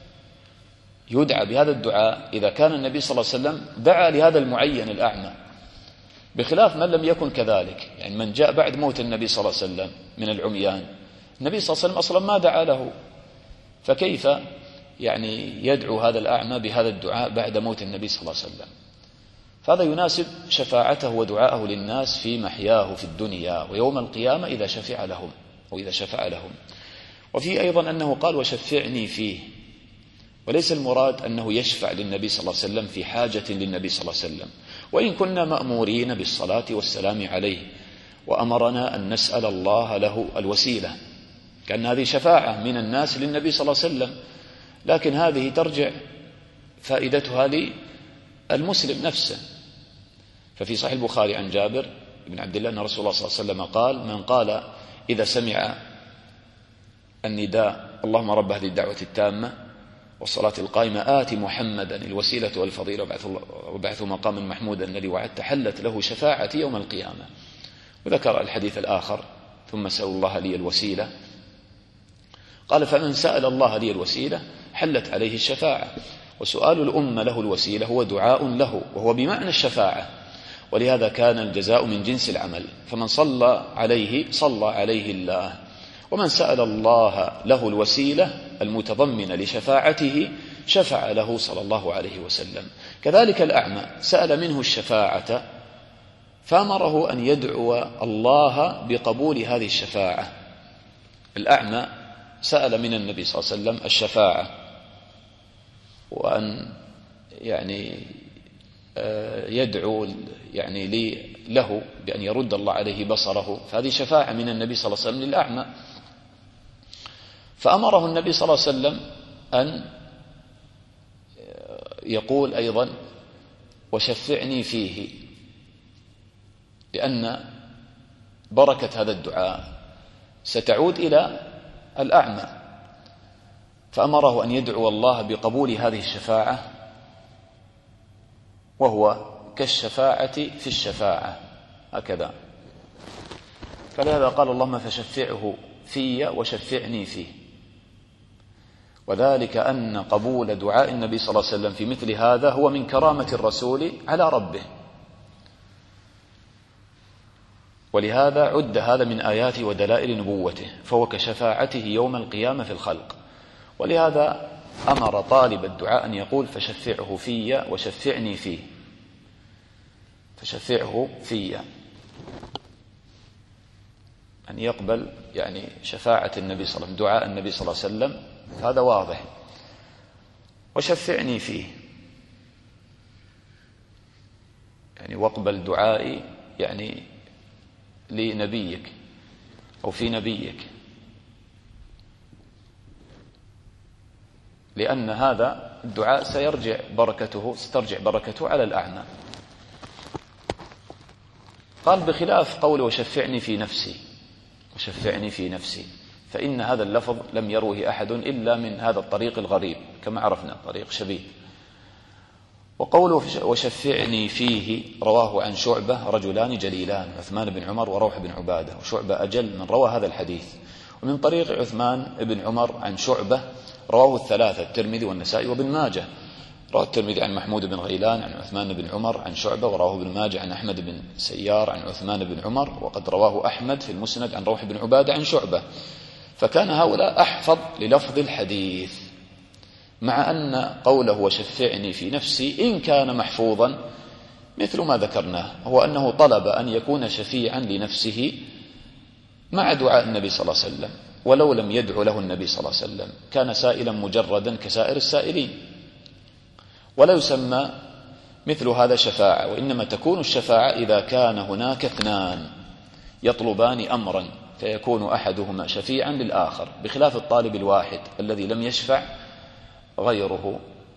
يدعى بهذا الدعاء إذا كان النبي صلى الله عليه وسلم دعا لهذا المعين الأعمى، بخلاف من لم يكن كذلك. يعني من جاء بعد موت النبي صلى الله عليه وسلم من العميان، النبي صلى الله عليه وسلم أصلا ما دعا له، فكيف يعني يدعو هذا الأعمى بهذا الدعاء بعد موت النبي صلى الله عليه وسلم؟ فهذا يناسب شفاعته ودعاءه للناس في محياه في الدنيا، ويوم القيامة إذا شفع لهم أو إذا شفع لهم. وفي أيضا أنه قال وشفعني فيه، وليس المراد أنه يشفع للنبي صلى الله عليه وسلم في حاجة للنبي صلى الله عليه وسلم، وإن كنا مأمورين بالصلاة والسلام عليه وأمرنا أن نسأل الله له الوسيلة، كأن هذه شفاعة من الناس للنبي صلى الله عليه وسلم، لكن هذه ترجع فائدتها للمسلم نفسه. ففي صحيح البخاري عن جابر بن عبد الله أن رسول الله صلى الله عليه وسلم قال من قال إذا سمع النداء اللهم رب هذه الدعوة التامة والصلاة القائمة آت محمدا الوسيلة والفضيلة وبعثه مقاما محمودا الذي وعدت حلت له شفاعتي يوم القيامة. وذكر الحديث الآخر ثم سألوا الله لي الوسيلة، قال فمن سأل الله لي الوسيلة حلت عليه الشفاعة، وسؤال الأمة له الوسيلة هو دعاء له وهو بمعنى الشفاعة، ولهذا كان الجزاء من جنس العمل، فمن صلى عليه صلى عليه الله، ومن سأل الله له الوسيلة المتضمنة لشفاعته شفع له صلى الله عليه وسلم. كذلك الأعمى سأل منه الشفاعة فأمره أن يدعو الله بقبول هذه الشفاعة. الأعمى سأل من النبي صلى الله عليه وسلم الشفاعة، وأن يعني يدعو يعني لي له بأن يرد الله عليه بصره، فهذه شفاعة من النبي صلى الله عليه وسلم للأعمى. فأمره النبي صلى الله عليه وسلم أن يقول أيضا وشفعني فيه، لأن بركة هذا الدعاء ستعود إلى الأعمى، فأمره أن يدعو الله بقبول هذه الشفاعة، وهو كالشفاعة في الشفاعة هكذا. فلهذا قال اللهم فشفعه في وشفعني فيه، وذلك أن قبول دعاء النبي صلى الله عليه وسلم في مثل هذا هو من كرامة الرسول على ربه، ولهذا عد هذا من آيات ودلائل نبوته، فهو كشفاعته يوم القيامة في الخلق. ولهذا أمر طالب الدعاء أن يقول فشفعه في وشفعني فيه، فشفعه في أن يقبل يعني شفاعة النبي صلى الله عليه وسلم، دعاء النبي صلى الله عليه وسلم، هذا واضح. وشفعني فيه يعني واقبل دعائي يعني لنبيك أو في نبيك، لأن هذا الدعاء سيرجع بركته سترجع بركته على الأعمى. قال بخلاف قول وشفعني في نفسي، وشفعني في نفسي، فإن هذا اللفظ لم يروه أحد إلا من هذا الطريق الغريب كما عرفنا، طريق شبيب. وقوله وشفعني فيه رواه عن شعبة رجلان جليلان، عثمان بن عمر وروح بن عبادة، وشعبة أجل من روى هذا الحديث. ومن طريق عثمان بن عمر عن شعبة رواه الثلاثة الترمذي والنسائي وابن ماجه، رواه الترمذي عن محمود بن غيلان عن عثمان بن عمر عن شعبة، ورواه ابن ماجه عن أحمد بن سيار عن عثمان بن عمر، وقد رواه أحمد في المسند عن روح بن عبادة عن شعبة، فكان هؤلاء أحفظ للفظ الحديث مع أن قوله وشفعني في نفسي إن كان محفوظا مثل ما ذكرناه، هو أنه طلب أن يكون شفيعا لنفسه مع دعاء النبي صلى الله عليه وسلم، ولو لم يدعو له النبي صلى الله عليه وسلم كان سائلا مجردا كسائر السائلين، ولا يسمى مثل هذا شفاعة، وإنما تكون الشفاعة إذا كان هناك اثنان يطلبان أمرا فيكون أحدهما شفيعا للآخر، بخلاف الطالب الواحد الذي لم يشفع غيره.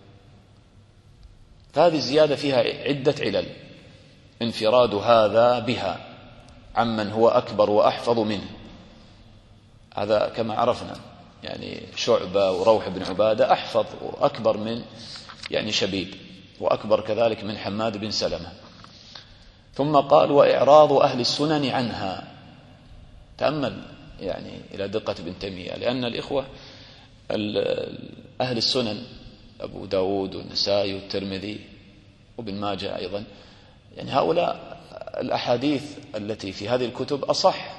فهذه الزيادة فيها عدة علل: انفراد هذا بها عمن هو أكبر وأحفظ منه، هذا كما عرفنا، يعني شعبة وروح بن عبادة أحفظ وأكبر من يعني شبيب، وأكبر كذلك من حماد بن سلمة. ثم قال وإعراض أهل السنن عنها. تأمل يعني إلى دقة ابن تيمية، لأن الإخوة أهل السنن أبو داود والنسائي والترمذي وابن ماجه أيضا، يعني هؤلاء الأحاديث التي في هذه الكتب أصح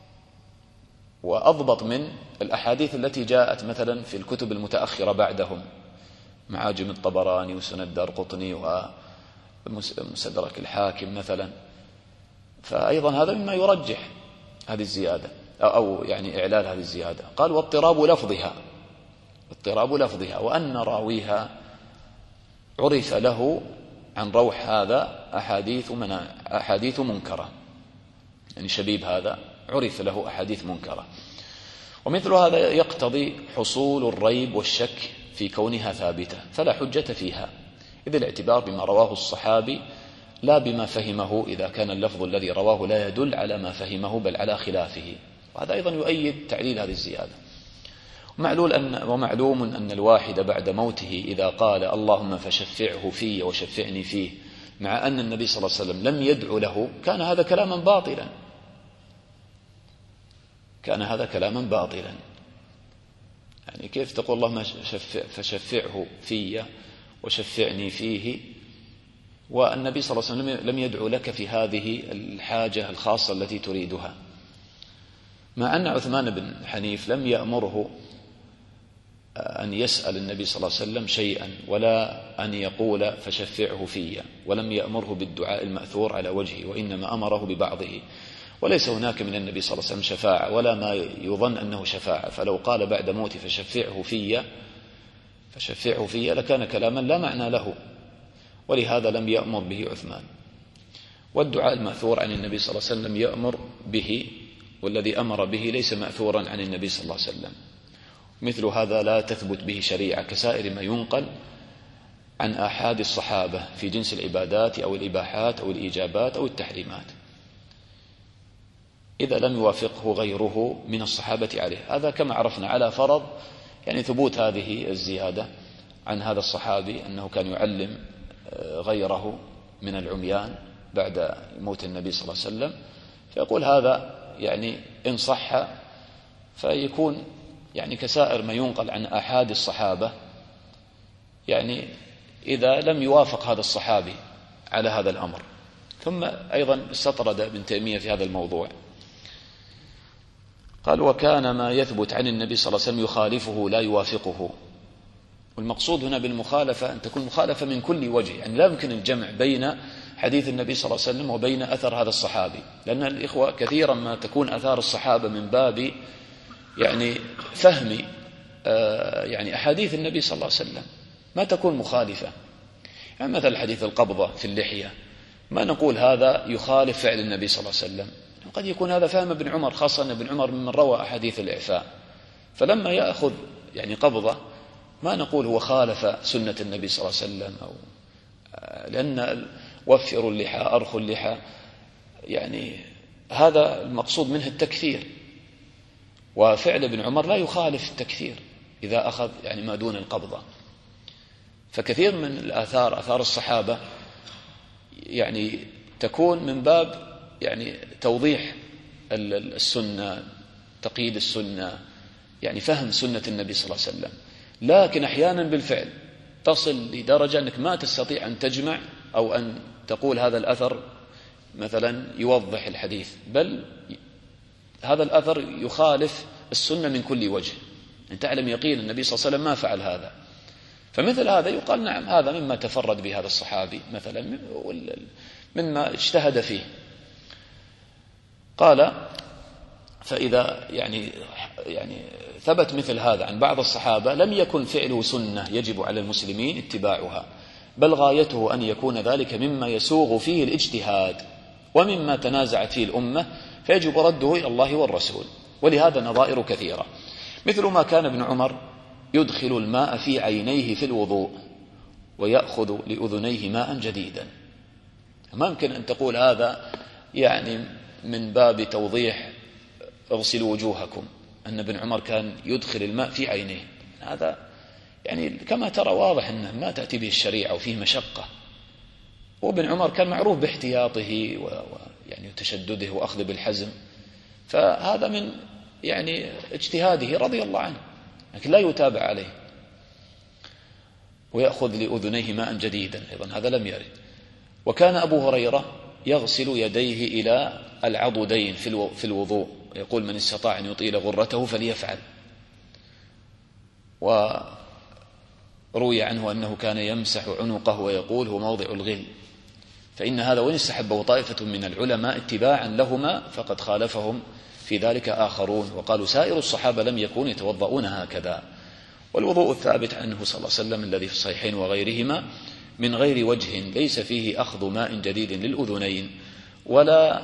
وأضبط من الأحاديث التي جاءت مثلا في الكتب المتأخرة بعدهم، معاجم الطبراني وسنن الدارقطني ومستدرك الحاكم مثلا. فأيضا هذا مما يرجح هذه الزيادة أو يعني إعلال هذه الزيادة. قال واضطراب لفظها، اضطراب لفظها، وأن راويها عرف له عن روح هذا أحاديث منا أحاديث منكرة، يعني شبيب هذا عرف له أحاديث منكرة. ومثل هذا يقتضي حصول الريب والشك في كونها ثابتة، فلا حجة فيها، إذ الاعتبار بما رواه الصحابي لا بما فهمه، إذا كان اللفظ الذي رواه لا يدل على ما فهمه بل على خلافه. وهذا أيضا يؤيد تعليل هذه الزيادة. ومعلول أن ومعلوم أن الواحد بعد موته إذا قال اللهم فشفعه في وشفعني فيه، مع أن النبي صلى الله عليه وسلم لم يدعو له، كان هذا كلاما باطلا، كان هذا كلاما باطلا. يعني كيف تقول اللهم فشفعه في وشفعني فيه والنبي صلى الله عليه وسلم لم يدعو لك في هذه الحاجة الخاصة التي تريدها، مع أن عثمان بن حنيف لم يأمره أن يسأل النبي صلى الله عليه وسلم شيئا، ولا أن يقول فشفعه في، ولم يأمره بالدعاء المأثور على وجهه، وإنما أمره ببعضه، وليس هناك من النبي صلى الله عليه وسلم شفاعة ولا ما يظن أنه شفاعة. فلو قال بعد موتي فشفعه في فشفعه في لكان كلاما لا معنى له، ولهذا لم يأمر به عثمان. والدعاء المأثور عن النبي صلى الله عليه وسلم يأمر به، والذي أمر به ليس مأثورا عن النبي صلى الله عليه وسلم. مثل هذا لا تثبت به شريعة كسائر ما ينقل عن آحاد الصحابة في جنس العبادات أو الإباحات أو الإيجابات أو التحريمات، إذا لم يوافقه غيره من الصحابة عليه. هذا كما عرفنا على فرض يعني ثبوت هذه الزيادة عن هذا الصحابي أنه كان يعلم غيره من العميان بعد موت النبي صلى الله عليه وسلم، فيقول هذا يعني إن صح فيكون يعني كسائر ما ينقل عن آحاد الصحابة، يعني إذا لم يوافق هذا الصحابي على هذا الأمر. ثم أيضا استطرد ابن تيمية في هذا الموضوع، قال وكان ما يثبت عن النبي صلى الله عليه وسلم يخالفه لا يوافقه. والمقصود هنا بالمخالفة أن تكون مخالفة من كل وجه، يعني لا يمكن الجمع بين حديث النبي صلى الله عليه وسلم وبين أثر هذا الصحابي، لأن الإخوة كثيرا ما تكون أثار الصحابة من باب يعني فهم يعني أحاديث النبي صلى الله عليه وسلم، ما تكون مخالفة. يعني مثل حديث القبضة في اللحية، ما نقول هذا يخالف فعل النبي صلى الله عليه وسلم، قد يكون هذا فهم ابن عمر، خاصة أن ابن عمر ممن روى أحاديث الإعفاء، فلما يأخذ يعني قبضة ما نقول هو خالف سنة النبي صلى الله عليه وسلم، أو لأن وفروا اللحى أرخوا اللحى، يعني هذا المقصود منه التكثير، وفعل ابن عمر لا يخالف التكثير إذا أخذ يعني ما دون القبضة. فكثير من الآثار آثار الصحابة يعني تكون من باب يعني توضيح السنة، تقييد السنة، يعني فهم سنة النبي صلى الله عليه وسلم، لكن أحيانا بالفعل تصل لدرجة أنك ما تستطيع أن تجمع أو أن تقول هذا الأثر مثلا يوضح الحديث، بل هذا الأثر يخالف السنة من كل وجه. أن تعلم يقين النبي صلى الله عليه وسلم ما فعل هذا، فمثل هذا يقال نعم هذا مما تفرد به هذا الصحابي مثلا مما اجتهد فيه. قال فإذا يعني يعني ثبت مثل هذا عن بعض الصحابة لم يكن فعله سنة يجب على المسلمين اتباعها، بل غايته أن يكون ذلك مما يسوغ فيه الاجتهاد ومما تنازعت فيه الأمة فيجب رده إلى الله والرسول. ولهذا نظائر كثيرة، مثل ما كان ابن عمر يدخل الماء في عينيه في الوضوء ويأخذ لأذنيه ماء جديدا. ما يمكن أن تقول هذا يعني من باب توضيح اغسلوا وجوهكم أن ابن عمر كان يدخل الماء في عينيه، هذا يعني كما ترى واضح أنه ما تأتي به الشريعة وفيه مشقة. وابن عمر كان معروف باحتياطه ويعني تشدده وأخذ بالحزم، فهذا من يعني اجتهاده رضي الله عنه، لكن لا يتابع عليه. ويأخذ لأذنيه ماء جديدا أيضا هذا لم يرد. وكان أبو هريرة يغسل يديه إلى العضدين في الوضوء، يقول من استطاع أن يطيل غرته فليفعل. وروي عنه أنه كان يمسح عنقه ويقول هو موضع الغل، فإن هذا وإن استحبه طائفة من العلماء اتباعا لهما فقد خالفهم في ذلك آخرون، وقالوا سائر الصحابة لم يكونوا يتوضؤون هكذا. والوضوء الثابت عنه صلى الله عليه وسلم الذي في الصحيحين وغيرهما من غير وجه ليس فيه أخذ ماء جديد للأذنين ولا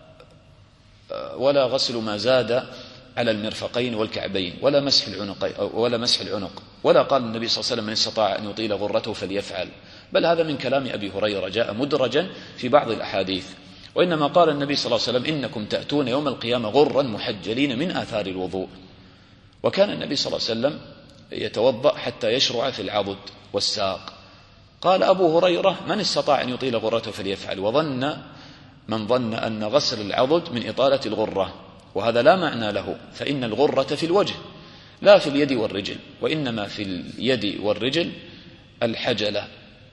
ولا غسل ما زاد على المرفقين والكعبين ولا مسح العنق ولا مسح العنق ولا قال النبي صلى الله عليه وسلم من استطاع أن يطيل غرته فليفعل، بل هذا من كلام أبي هريرة جاء مدرجا في بعض الأحاديث. وإنما قال النبي صلى الله عليه وسلم إنكم تأتون يوم القيامة غرا محجلين من آثار الوضوء. وكان النبي صلى الله عليه وسلم يتوضأ حتى يشرع في العضد والساق. قال أبو هريرة من استطاع أن يطيل غرته فليفعل، وظن من ظن أن غسل العضد من إطالة الغرة، وهذا لا معنى له، فإن الغرة في الوجه لا في اليد والرجل، وإنما في اليد والرجل الحجلة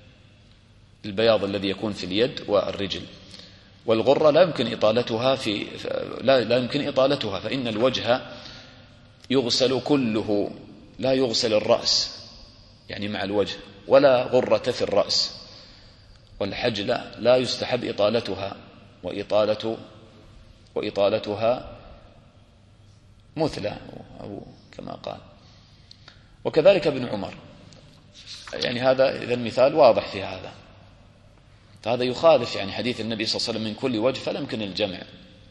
البياض الذي يكون في اليد والرجل، والغرة لا يمكن إطالتها في لا, لا يمكن إطالتها فإن الوجه يغسل كله لا يغسل الرأس يعني مع الوجه، ولا غرة في الرأس، والحجلة لا يستحب إطالتها وإطالة وإطالتها مثلى أو كما قال. وكذلك ابن عمر، يعني هذا إذا المثال واضح في هذا، فهذا يخالف يعني حديث النبي صلى الله عليه وسلم من كل وجه فلا يمكن الجمع.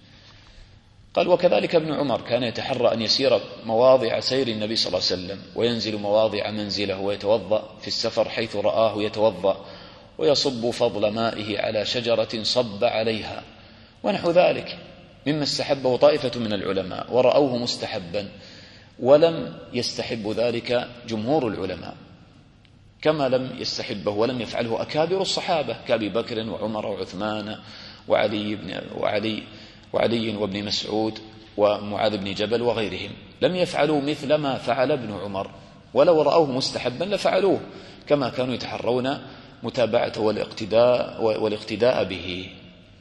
قال وكذلك ابن عمر كان يتحرى أن يسير مواضع سير النبي صلى الله عليه وسلم وينزل مواضع منزله ويتوضأ في السفر حيث رآه يتوضأ ويصب فضل مائه على شجرة صب عليها ونحو ذلك مما استحبه طائفة من العلماء ورأوه مستحبا، ولم يستحب ذلك جمهور العلماء، كما لم يستحبه ولم يفعله أكابر الصحابة كأبي بكر وعمر وعثمان وعلي بن وعلي وعلي وابن مسعود ومعاذ بن جبل وغيرهم، لم يفعلوا مثل ما فعل ابن عمر، ولو رأوه مستحبا لفعلوه كما كانوا يتحرون متابعته والاقتداء والاقتداء به.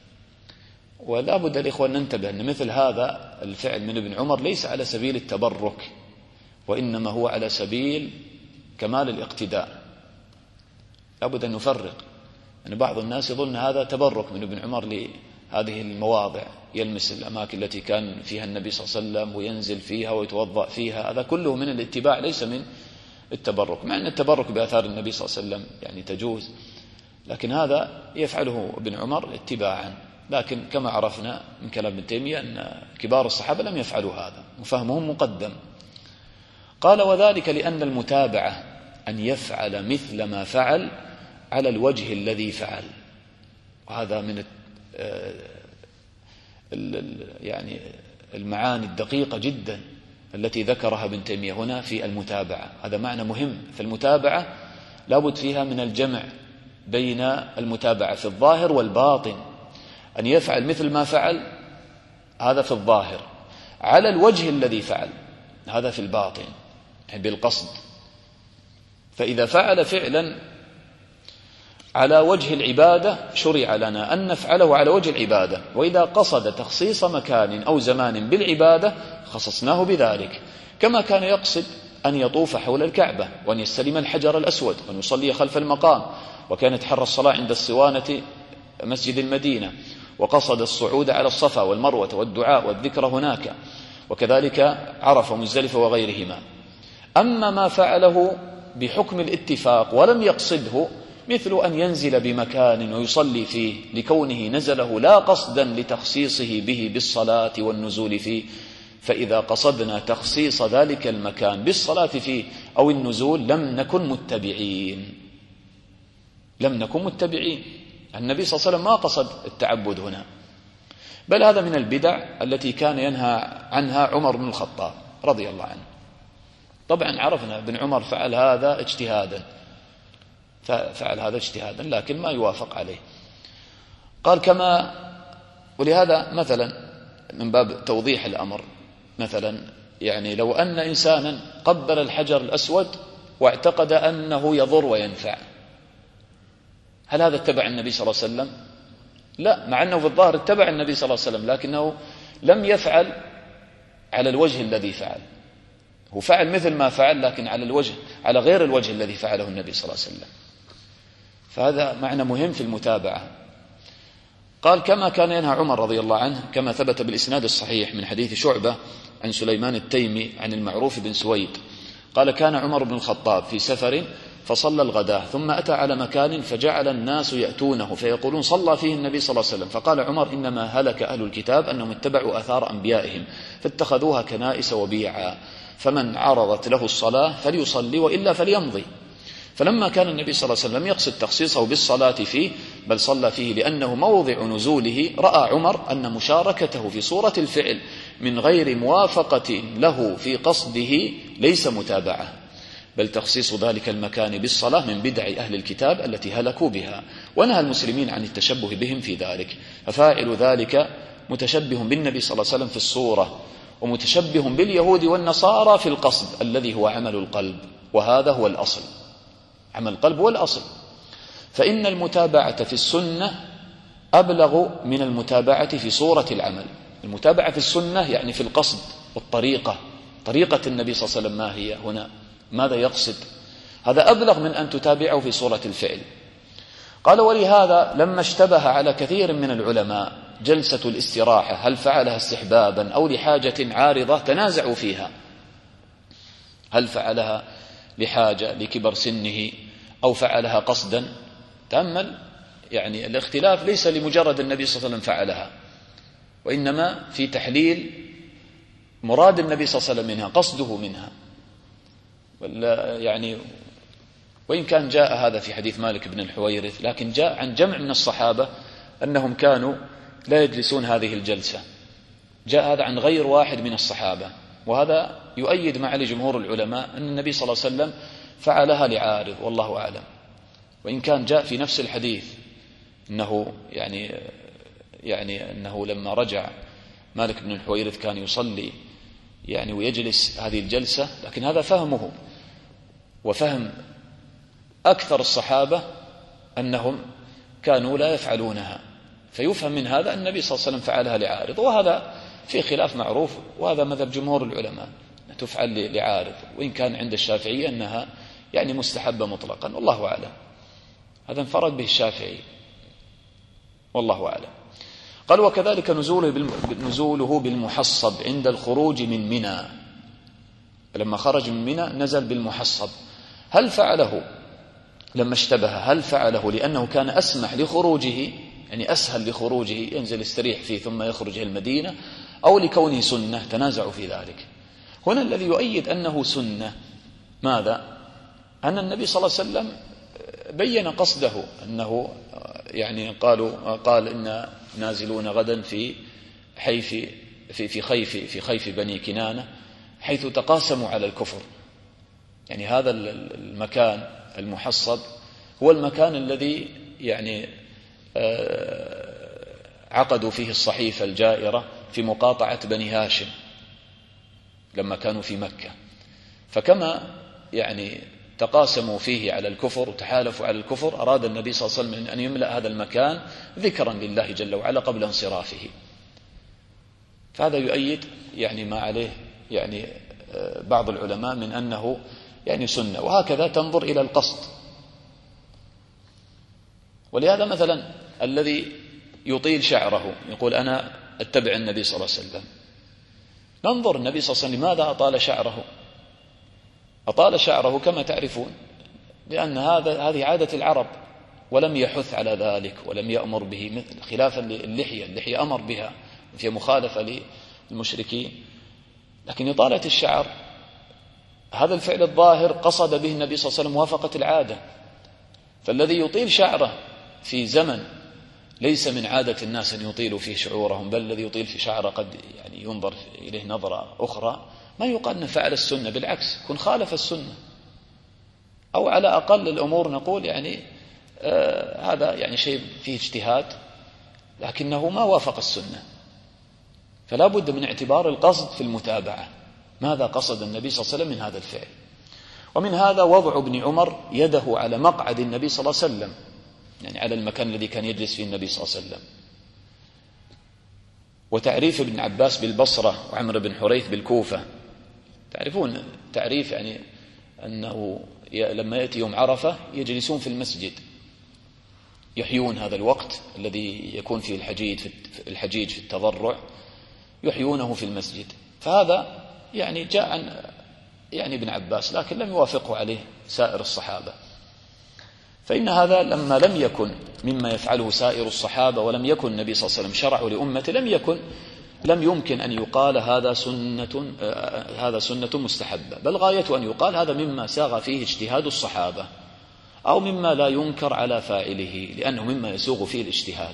ولا بد الإخوة أن ننتبه أن مثل هذا الفعل من ابن عمر ليس على سبيل التبرك، وإنما هو على سبيل كمال الاقتداء. لا بد أن نفرق، أن بعض الناس يظن هذا تبرك من ابن عمر لهذه المواضع، يلمس الأماكن التي كان فيها النبي صلى الله عليه وسلم وينزل فيها ويتوضأ فيها، هذا كله من الاتباع ليس من التبرك، مع أن التبرك بآثار النبي صلى الله عليه وسلم يعني تجوز، لكن هذا يفعله ابن عمر اتباعا. لكن كما عرفنا من كلام ابن تيمية أن كبار الصحابة لم يفعلوا هذا وفهمهم مقدم. قال وذلك لأن المتابعة أن يفعل مثل ما فعل على الوجه الذي فعل، وهذا من يعني المعاني الدقيقة جدا التي ذكرها ابن تيمية هنا في المتابعة، هذا معنى مهم. فالمتابعة لابد فيها من الجمع بين المتابعة في الظاهر والباطن، أن يفعل مثل ما فعل هذا في الظاهر على الوجه الذي فعل هذا في الباطن يعني بالقصد. فإذا فعل فعلا على وجه العبادة شرع لنا أن نفعله على وجه العبادة، وإذا قصد تخصيص مكان أو زمان بالعبادة خصصناه بذلك، كما كان يقصد أن يطوف حول الكعبة وأن يستلم الحجر الأسود وأن يصلي خلف المقام، وكان يتحرى الصلاة عند الصوانة مسجد المدينة، وقصد الصعود على الصفا والمروة والدعاء والذكر هناك، وكذلك عرفة ومزدلفة وغيرهما. أما ما فعله بحكم الاتفاق ولم يقصده، مثل أن ينزل بمكان ويصلي فيه لكونه نزله لا قصدا لتخصيصه به بالصلاة والنزول فيه، فإذا قصدنا تخصيص ذلك المكان بالصلاة فيه أو النزول لم نكن متبعين لم نكن متبعين النبي صلى الله عليه وسلم ما قصد التعبد هنا، بل هذا من البدع التي كان ينهى عنها عمر بن الخطاب رضي الله عنه. طبعا عرفنا ابن عمر فعل هذا اجتهادا فعل هذا اجتهادا لكن ما يوافق عليه. قال كما، ولهذا مثلا من باب توضيح الأمر، مثلا يعني لو أن إنسانا قبل الحجر الأسود واعتقد أنه يضر وينفع، هل هذا اتبع النبي صلى الله عليه وسلم؟ لا، مع أنه في الظاهر اتبع النبي صلى الله عليه وسلم، لكنه لم يفعل على الوجه الذي فعل. هو فعل مثل ما فعل لكن على الوجه على غير الوجه الذي فعله النبي صلى الله عليه وسلم. فهذا معنى مهم في المتابعة. قال كما كان ينهى عمر رضي الله عنه، كما ثبت بالإسناد الصحيح من حديث شعبة عن سليمان التيمي عن المعروف بن سويد قال كان عمر بن الخطاب في سفر فصلى الغداة ثم أتى على مكان فجعل الناس يأتونه فيقولون صلى فيه النبي صلى الله عليه وسلم، فقال عمر إنما هلك أهل الكتاب أنهم اتبعوا آثار أنبيائهم فاتخذوها كنائس وبيعا، فمن عرضت له الصلاة فليصلي وإلا فليمضي. فلما كان النبي صلى الله عليه وسلم يقصد تخصيصه بالصلاة فيه بل صلى فيه لأنه موضع نزوله، رأى عمر أن مشاركته في صورة الفعل من غير موافقة له في قصده ليس متابعة، بل تخصيص ذلك المكان بالصلاة من بدع أهل الكتاب التي هلكوا بها، ونهى المسلمين عن التشبه بهم في ذلك. ففاعل ذلك متشبه بالنبي صلى الله عليه وسلم في الصورة، ومتشبه باليهود والنصارى في القصد الذي هو عمل القلب، وهذا هو الأصل، عمل القلب هو الأصل. فإن المتابعة في السنة أبلغ من المتابعة في صورة العمل. المتابعة في السنة يعني في القصد والطريقة، طريقة النبي صلى الله عليه وسلم ما هي هنا، ماذا يقصد، هذا أبلغ من أن تتابعه في صورة الفعل. قال ولهذا لما اشتبه على كثير من العلماء جلسة الاستراحة هل فعلها استحبابا أو لحاجة عارضة تنازعوا فيها، هل فعلها لحاجة لكبر سنه أو فعلها قصدا. تأمل يعني الاختلاف ليس لمجرد النبي صلى الله عليه وسلم فعلها، وإنما في تحليل مراد النبي صلى الله عليه وسلم منها، قصده منها. يعني وإن كان جاء هذا في حديث مالك بن الحويرث، لكن جاء عن جمع من الصحابة أنهم كانوا لا يجلسون هذه الجلسة، جاء هذا عن غير واحد من الصحابة، وهذا يؤيد ما عليه جمهور العلماء أن النبي صلى الله عليه وسلم فعلها لعارض، والله أعلم. وإن كان جاء في نفس الحديث أنه يعني يعني أنه لما رجع مالك بن الحويرث كان يصلي يعني ويجلس هذه الجلسة، لكن هذا فهمه وفهم أكثر الصحابة أنهم كانوا لا يفعلونها، فيفهم من هذا أن النبي صلى الله عليه وسلم فعلها لعارض، وهذا في خلاف معروف، وهذا مذهب جمهور العلماء تفعل لعارض، وإن كان عند الشافعية أنها يعني مستحبة مطلقا، والله أعلم. هذا انفرد به الشافعي والله أعلم. قال وكذلك نزوله نزوله بالمحصب عند الخروج من منى، لما خرج من منى نزل بالمحصب. هل فعله لما اشتبه هل فعله لأنه كان أسمح لخروجه، يعني أسهل لخروجه ينزل يستريح فيه ثم يخرج إلى المدينة، أو لكونه سنة؟ تنازعوا في ذلك. هنا الذي يؤيد أنه سنة ماذا؟ أن النبي صلى الله عليه وسلم بين قصده، أنه يعني قالوا قال إن نازلون غدا في حيث في في خيف في خيف بني كنانة حيث تقاسموا على الكفر. يعني هذا المكان المحصب هو المكان الذي يعني عقدوا فيه الصحيفة الجائرة في مقاطعة بني هاشم لما كانوا في مكة، فكما يعني تقاسموا فيه على الكفر وتحالفوا على الكفر، أراد النبي صلى الله عليه وسلم أن يملأ هذا المكان ذكرا لله جل وعلا قبل انصرافه. فهذا يؤيد يعني ما عليه يعني بعض العلماء من أنه يعني سنة. وهكذا تنظر إلى القصد. ولهذا مثلا الذي يطيل شعره يقول أنا أتبع النبي صلى الله عليه وسلم، ننظر النبي صلى الله عليه وسلم لماذا أطال شعره؟ أطال شعره كما تعرفون لأن هذا هذه عادة العرب، ولم يحث على ذلك ولم يأمر به، مثل خلافا للحية. اللحية أمر بها في مخالفة للمشركين، لكن إطالة الشعر هذا الفعل الظاهر قصد به النبي صلى الله عليه وسلم موافقة العادة. فالذي يطيل شعره في زمن ليس من عادة الناس أن يطيلوا فيه شعورهم، بل الذي يطيل في شعره قد يعني ينظر إليه نظرة أخرى، ما يقال أنه فعل السنة، بالعكس كن خالف السنة، أو على أقل الأمور نقول يعني آه هذا يعني شيء فيه اجتهاد لكنه ما وافق السنة. فلا بد من اعتبار القصد في المتابعة، ماذا قصد النبي صلى الله عليه وسلم من هذا الفعل. ومن هذا وضع ابن عمر يده على مقعد النبي صلى الله عليه وسلم، يعني على المكان الذي كان يجلس فيه النبي صلى الله عليه وسلم. وتعريف ابن عباس بالبصرة وعمر بن حريث بالكوفة، تعرفون تعريف يعني أنه لما يأتي يوم عرفة يجلسون في المسجد، يحيون هذا الوقت الذي يكون فيه الحجيج في الحجيج في التضرع، يحيونه في المسجد. فهذا يعني جاء عن يعني ابن عباس، لكن لم يوافقه عليه سائر الصحابة. فإن هذا لما لم يكن مما يفعله سائر الصحابة، ولم يكن النبي صلى الله عليه وسلم شرعه لأمته، لم يكن لم يمكن أن يقال هذا سنة هذا سنة مستحبة، بل غاية أن يقال هذا مما ساغ فيه اجتهاد الصحابة، أو مما لا ينكر على فاعله لأنه مما يسوغ فيه الاجتهاد،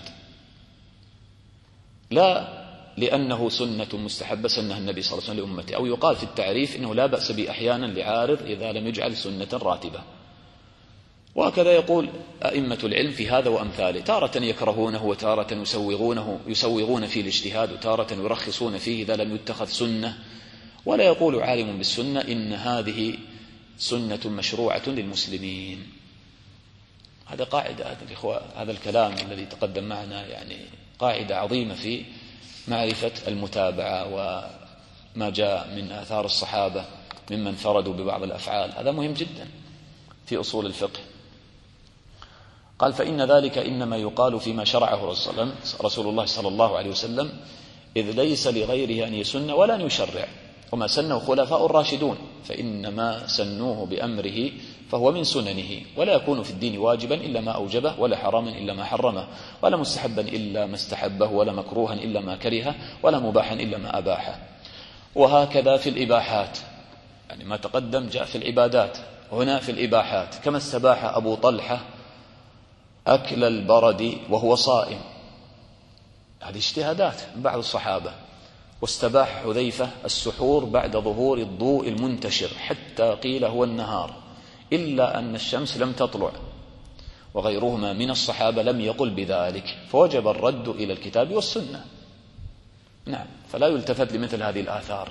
لا لأنه سنة مستحبة سنها النبي صلى الله عليه وسلم لأمته. أو يقال في التعريف إنه لا بأس به أحيانا لعارض إذا لم يجعل سنة راتبة. وهكذا يقول أئمة العلم في هذا وأمثاله، تارة يكرهونه وتارة يسوغونه يسوغون فيه الاجتهاد، وتارة يرخصون فيه إذا لم يتخذ سنة. ولا يقول عالم بالسنة إن هذه سنة مشروعة للمسلمين. هذا قاعدة، هذا الإخوة هذا الكلام الذي تقدم معنا يعني قاعدة عظيمة في معرفة المتابعة وما جاء من آثار الصحابة ممن فردوا ببعض الأفعال، هذا مهم جدا في أصول الفقه. قال فإن ذلك إنما يقال فيما شرعه رسول الله صلى الله عليه وسلم، إذ ليس لغيره أن يسن ولا أن يشرع، وما سنه خلفاء الراشدون فإنما سنوه بأمره فهو من سننه، ولا يكون في الدين واجبا إلا ما أوجبه، ولا حراما إلا ما حرمه، ولا مستحبا إلا ما استحبه، ولا مكروها إلا ما كرهه، ولا مباحا إلا ما أباحه. وهكذا في الإباحات، يعني ما تقدم جاء في العبادات، هنا في الإباحات، كما استباح أبو طلحة أكل البرد وهو صائم، هذه اجتهادات من بعض الصحابة. واستباح حذيفة السحور بعد ظهور الضوء المنتشر حتى قيل هو النهار إلا أن الشمس لم تطلع، وغيرهما من الصحابة لم يقل بذلك، فوجب الرد إلى الكتاب والسنة. نعم، فلا يلتفت لمثل هذه الآثار.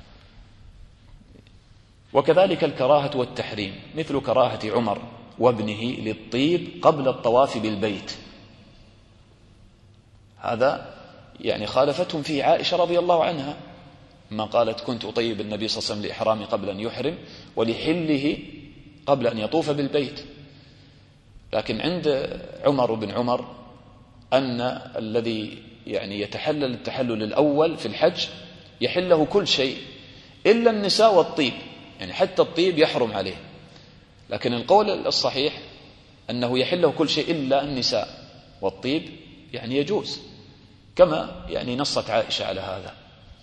وكذلك الكراهة والتحريم، مثل كراهة عمر وابنه للطيب قبل الطواف بالبيت، هذا يعني خالفتهم فيه عائشة رضي الله عنها، ما قالت كنت أطيب النبي صلى الله عليه وسلم لإحرامي قبل أن يحرم ولحله قبل أن يطوف بالبيت. لكن عند عمر بن عمر أن الذي يعني يتحلل التحلل الأول في الحج يحله كل شيء إلا النساء والطيب، يعني حتى الطيب يحرم عليه. لكن القول الصحيح أنه يحله كل شيء إلا النساء، والطيب يعني يجوز، كما يعني نصت عائشة على هذا.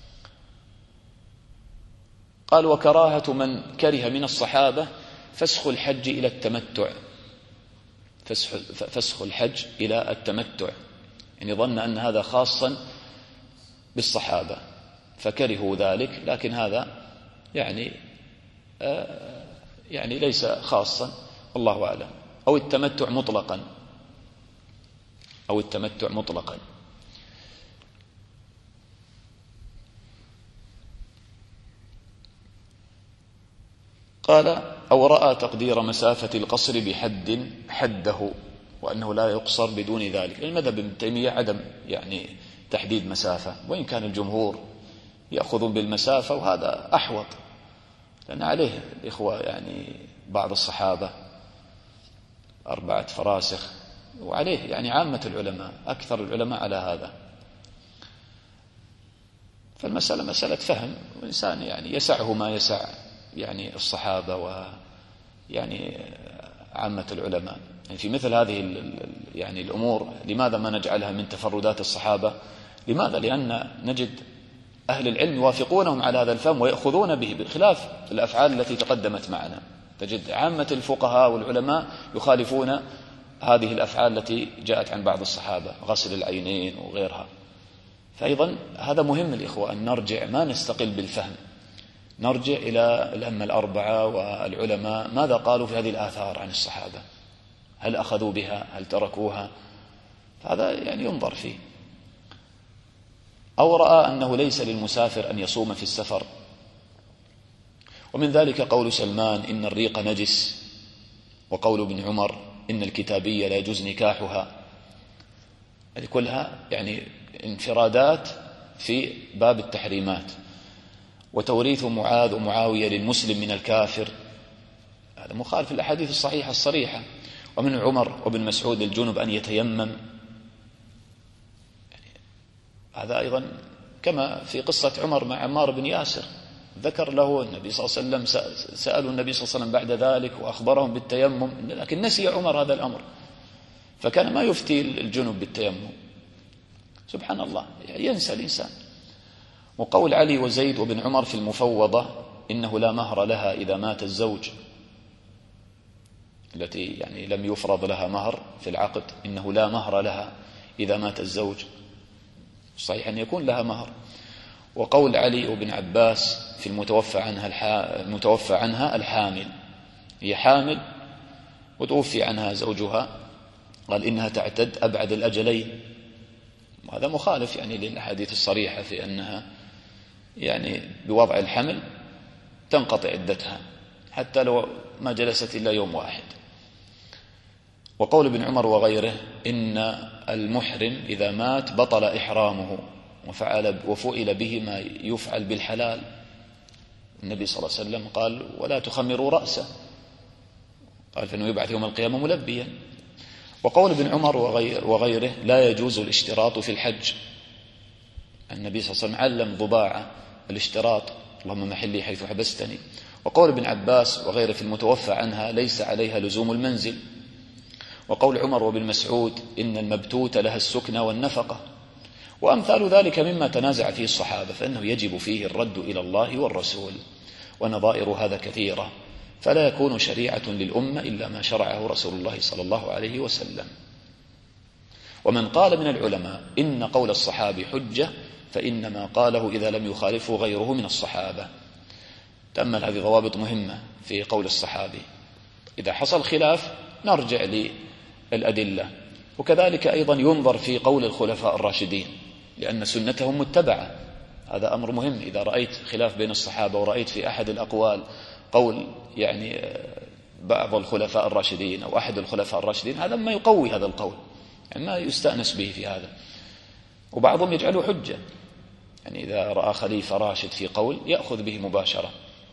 قال وكراهة من كره من الصحابة فسخ الحج إلى التمتع، فسخ الحج إلى التمتع، يعني ظن أن هذا خاصا بالصحابة فكرهوا ذلك، لكن هذا يعني آه يعني ليس خاصا، الله أعلم. أو التمتع مطلقا، أو التمتع مطلقا. قال أو رأى تقدير مسافة القصر بحد حده، وأنه لا يقصر بدون ذلك. المذهب ابن تيمية عدم يعني تحديد مسافة، وإن كان الجمهور يأخذون بالمسافة، وهذا أحوط لأن عليه الإخوة يعني بعض الصحابة أربعة فراسخ، وعليه يعني عامة العلماء، أكثر العلماء على هذا. فالمسألة مسألة فهم، والإنسان يعني يسعه ما يسع يعني الصحابة ويعني عامة العلماء. يعني في مثل هذه يعني الأمور لماذا ما نجعلها من تفردات الصحابة؟ لماذا؟ لأن نجد أهل العلم يوافقونهم على هذا الفهم ويأخذون به، بخلاف الأفعال التي تقدمت معنا. تجد عامة الفقهاء والعلماء يخالفون هذه الأفعال التي جاءت عن بعض الصحابة، غسل العينين وغيرها. فأيضا هذا مهم الإخوة، أن نرجع ما نستقل بالفهم، نرجع إلى الأئمة الأربعة والعلماء ماذا قالوا في هذه الآثار عن الصحابة، هل أخذوا بها، هل تركوها؟ هذا يعني ينظر فيه. أو رأى أنه ليس للمسافر أن يصوم في السفر، ومن ذلك قول سلمان إن الريق نجس، وقول ابن عمر إن الكتابية لا يجوز نكاحها. هذه كلها يعني انفرادات في باب التحريمات. وتوريث معاذ ومعاوية للمسلم من الكافر، هذا مخالف الأحاديث الصحيحة الصريحة. ومن عمر وابن مسعود للجنب أن يتيمم، يعني هذا أيضا كما في قصة عمر مع عمار بن ياسر، ذكر له النبي صلى الله عليه وسلم، سألوا النبي صلى الله عليه وسلم بعد ذلك وأخبرهم بالتيمم، لكن نسي عمر هذا الأمر، فكان ما يفتي الجنب بالتيمم. سبحان الله، ينسى الإنسان. وقول علي وزيد وابن عمر في المفوضة إنه لا مهر لها إذا مات الزوج، التي يعني لم يفرض لها مهر في العقد، إنه لا مهر لها إذا مات الزوج، صحيح أن يكون لها مهر. وقول علي وابن عباس في المتوفى عنها الحا... المتوفى عنها الحامل، هي حامل وتوفي عنها زوجها، قال إنها تعتد أبعد الأجلين، وهذا مخالف يعني للأحاديث الصريحة في أنها يعني بوضع الحمل تنقطع عدتها حتى لو ما جلست إلا يوم واحد. وقول ابن عمر وغيره إن المحرم إذا مات بطل إحرامه وفعل وفعل به ما يفعل بالحلال. النبي صلى الله عليه وسلم قال ولا تخمروا رأسه، قال فإنه يبعث يوم القيامة ملبيا. وقول ابن عمر وغير وغيره لا يجوز الاشتراط في الحج، النبي صلى الله عليه وسلم علم ضباعة الاشتراط، اللهم محلي حيث حبستني. وقول ابن عباس وغيره في المتوفى عنها ليس عليها لزوم المنزل. وقول عمر وابن مسعود إن المبتوت لها السكنى والنفقة. وأمثال ذلك مما تنازع فيه الصحابة، فإنه يجب فيه الرد إلى الله والرسول، ونظائر هذا كثيرة، فلا يكون شريعة للأمة إلا ما شرعه رسول الله صلى الله عليه وسلم. ومن قال من العلماء إن قول الصحابي حجة فإنما قاله إذا لم يخالفه غيره من الصحابة. تأمل هذه ضوابط مهمة في قول الصحابي، إذا حصل خلاف نرجع للأدلة. وكذلك أيضا ينظر في قول الخلفاء الراشدين، لأن سنتهم متبعة، هذا أمر مهم. إذا رأيت خلاف بين الصحابة ورأيت في أحد الأقوال قول يعني بعض الخلفاء الراشدين أو أحد الخلفاء الراشدين، هذا ما يقوي هذا القول، يعني ما يستأنس به في هذا. وبعضهم يجعله حجة، يعني إذا رأى خليفة راشد في قول يأخذ به مباشرة.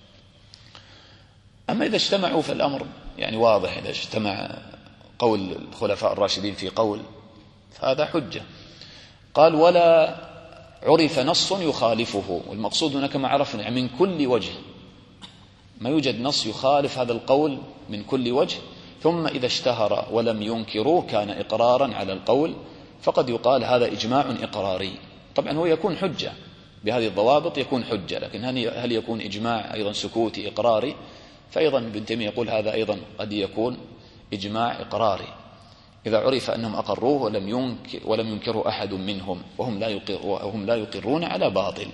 أما إذا اجتمعوا فالأمر يعني واضح، إذا اجتمع قول الخلفاء الراشدين في قول فهذا حجة. قال ولا عرف نص يخالفه، والمقصود هنا كما عرفنا من كل وجه، ما يوجد نص يخالف هذا القول من كل وجه. ثم إذا اشتهر ولم ينكروه كان إقرارا على القول، فقد يقال هذا إجماع إقراري. طبعا هو يكون حجة بهذه الضوابط، يكون حجة، لكن هل يكون إجماع أيضا سكوتي إقراري؟ فأيضا ابن تيمية يقول هذا أيضا قد يكون إجماع إقراري إذا عرف أنهم أقروه ولم ينكر ولم ينكره أحد منهم وهم لا يقر وهم لا يقرون على باطل.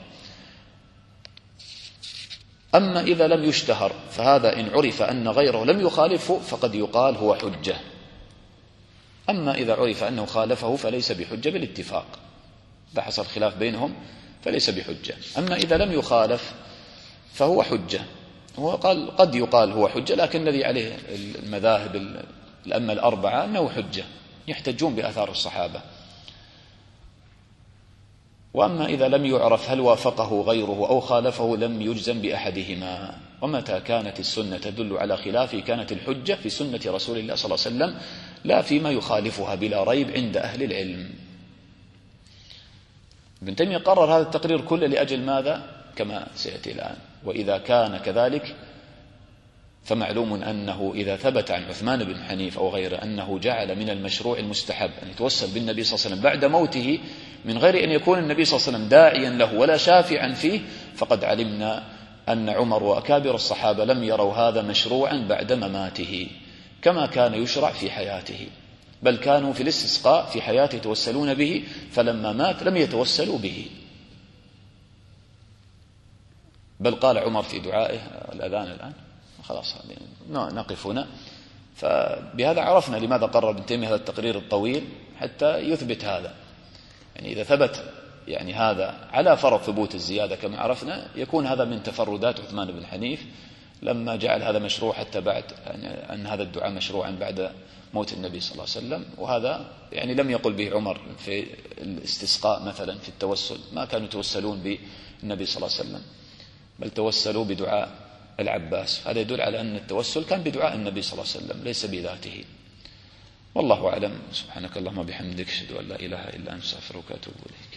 أما إذا لم يشتهر فهذا إن عرف أن غيره لم يخالفه فقد يقال هو حجة. أما إذا عرف أنه خالفه فليس بحجة بالاتفاق، إذا حصل خلاف بينهم فليس بحجة. أما إذا لم يخالف فهو حجة. هو قال قد يقال هو حجة، لكن الذي عليه المذاهب الأئمة الأربعة أنه حجة، يحتجون بآثار الصحابة. وأما إذا لم يعرف هل وافقه غيره أو خالفه لم يجزم بأحدهما. ومتى كانت السنة تدل على خلافه كانت الحجة في سنة رسول الله صلى الله عليه وسلم لا فيما يخالفها بلا ريب عند أهل العلم. ابن تيمية قرر هذا التقرير كله لأجل ماذا؟ كما سيأتي الآن. وإذا كان كذلك فمعلوم أنه إذا ثبت عن عثمان بن حنيف أو غيره أنه جعل من المشروع المستحب أن يتوسل بالنبي صلى الله عليه وسلم بعد موته من غير أن يكون النبي صلى الله عليه وسلم داعيا له ولا شافعا فيه، فقد علمنا أن عمر وأكابر الصحابة لم يروا هذا مشروعا بعد مماته كما كان يشرع في حياته، بل كانوا في الاستسقاء في حياته يتوسلون به، فلما مات لم يتوسلوا به. بل قال عمر في دعائه الأذان الآن خلاص نقف هنا. فبهذا عرفنا لماذا قرر ابن تيمية هذا التقرير الطويل حتى يثبت هذا. يعني إذا ثبت يعني هذا على فرض ثبوت الزيادة كما عرفنا يكون هذا من تفردات عثمان بن حنيف لما جعل هذا مشروع حتى بعد أن هذا الدعاء مشروعا بعد موت النبي صلى الله عليه وسلم. وهذا يعني لم يقل به عمر في الاستسقاء مثلا في التوسل، ما كانوا يتوسلون بالنبي صلى الله عليه وسلم بل توسلوا بدعاء العباس. هذا يدل على أن التوسل كان بدعاء النبي صلى الله عليه وسلم ليس بذاته. والله أعلم. سبحانك اللهم وبحمدك أشهد أن لا إله إلا أنت أستغفرك وأتوب إليك.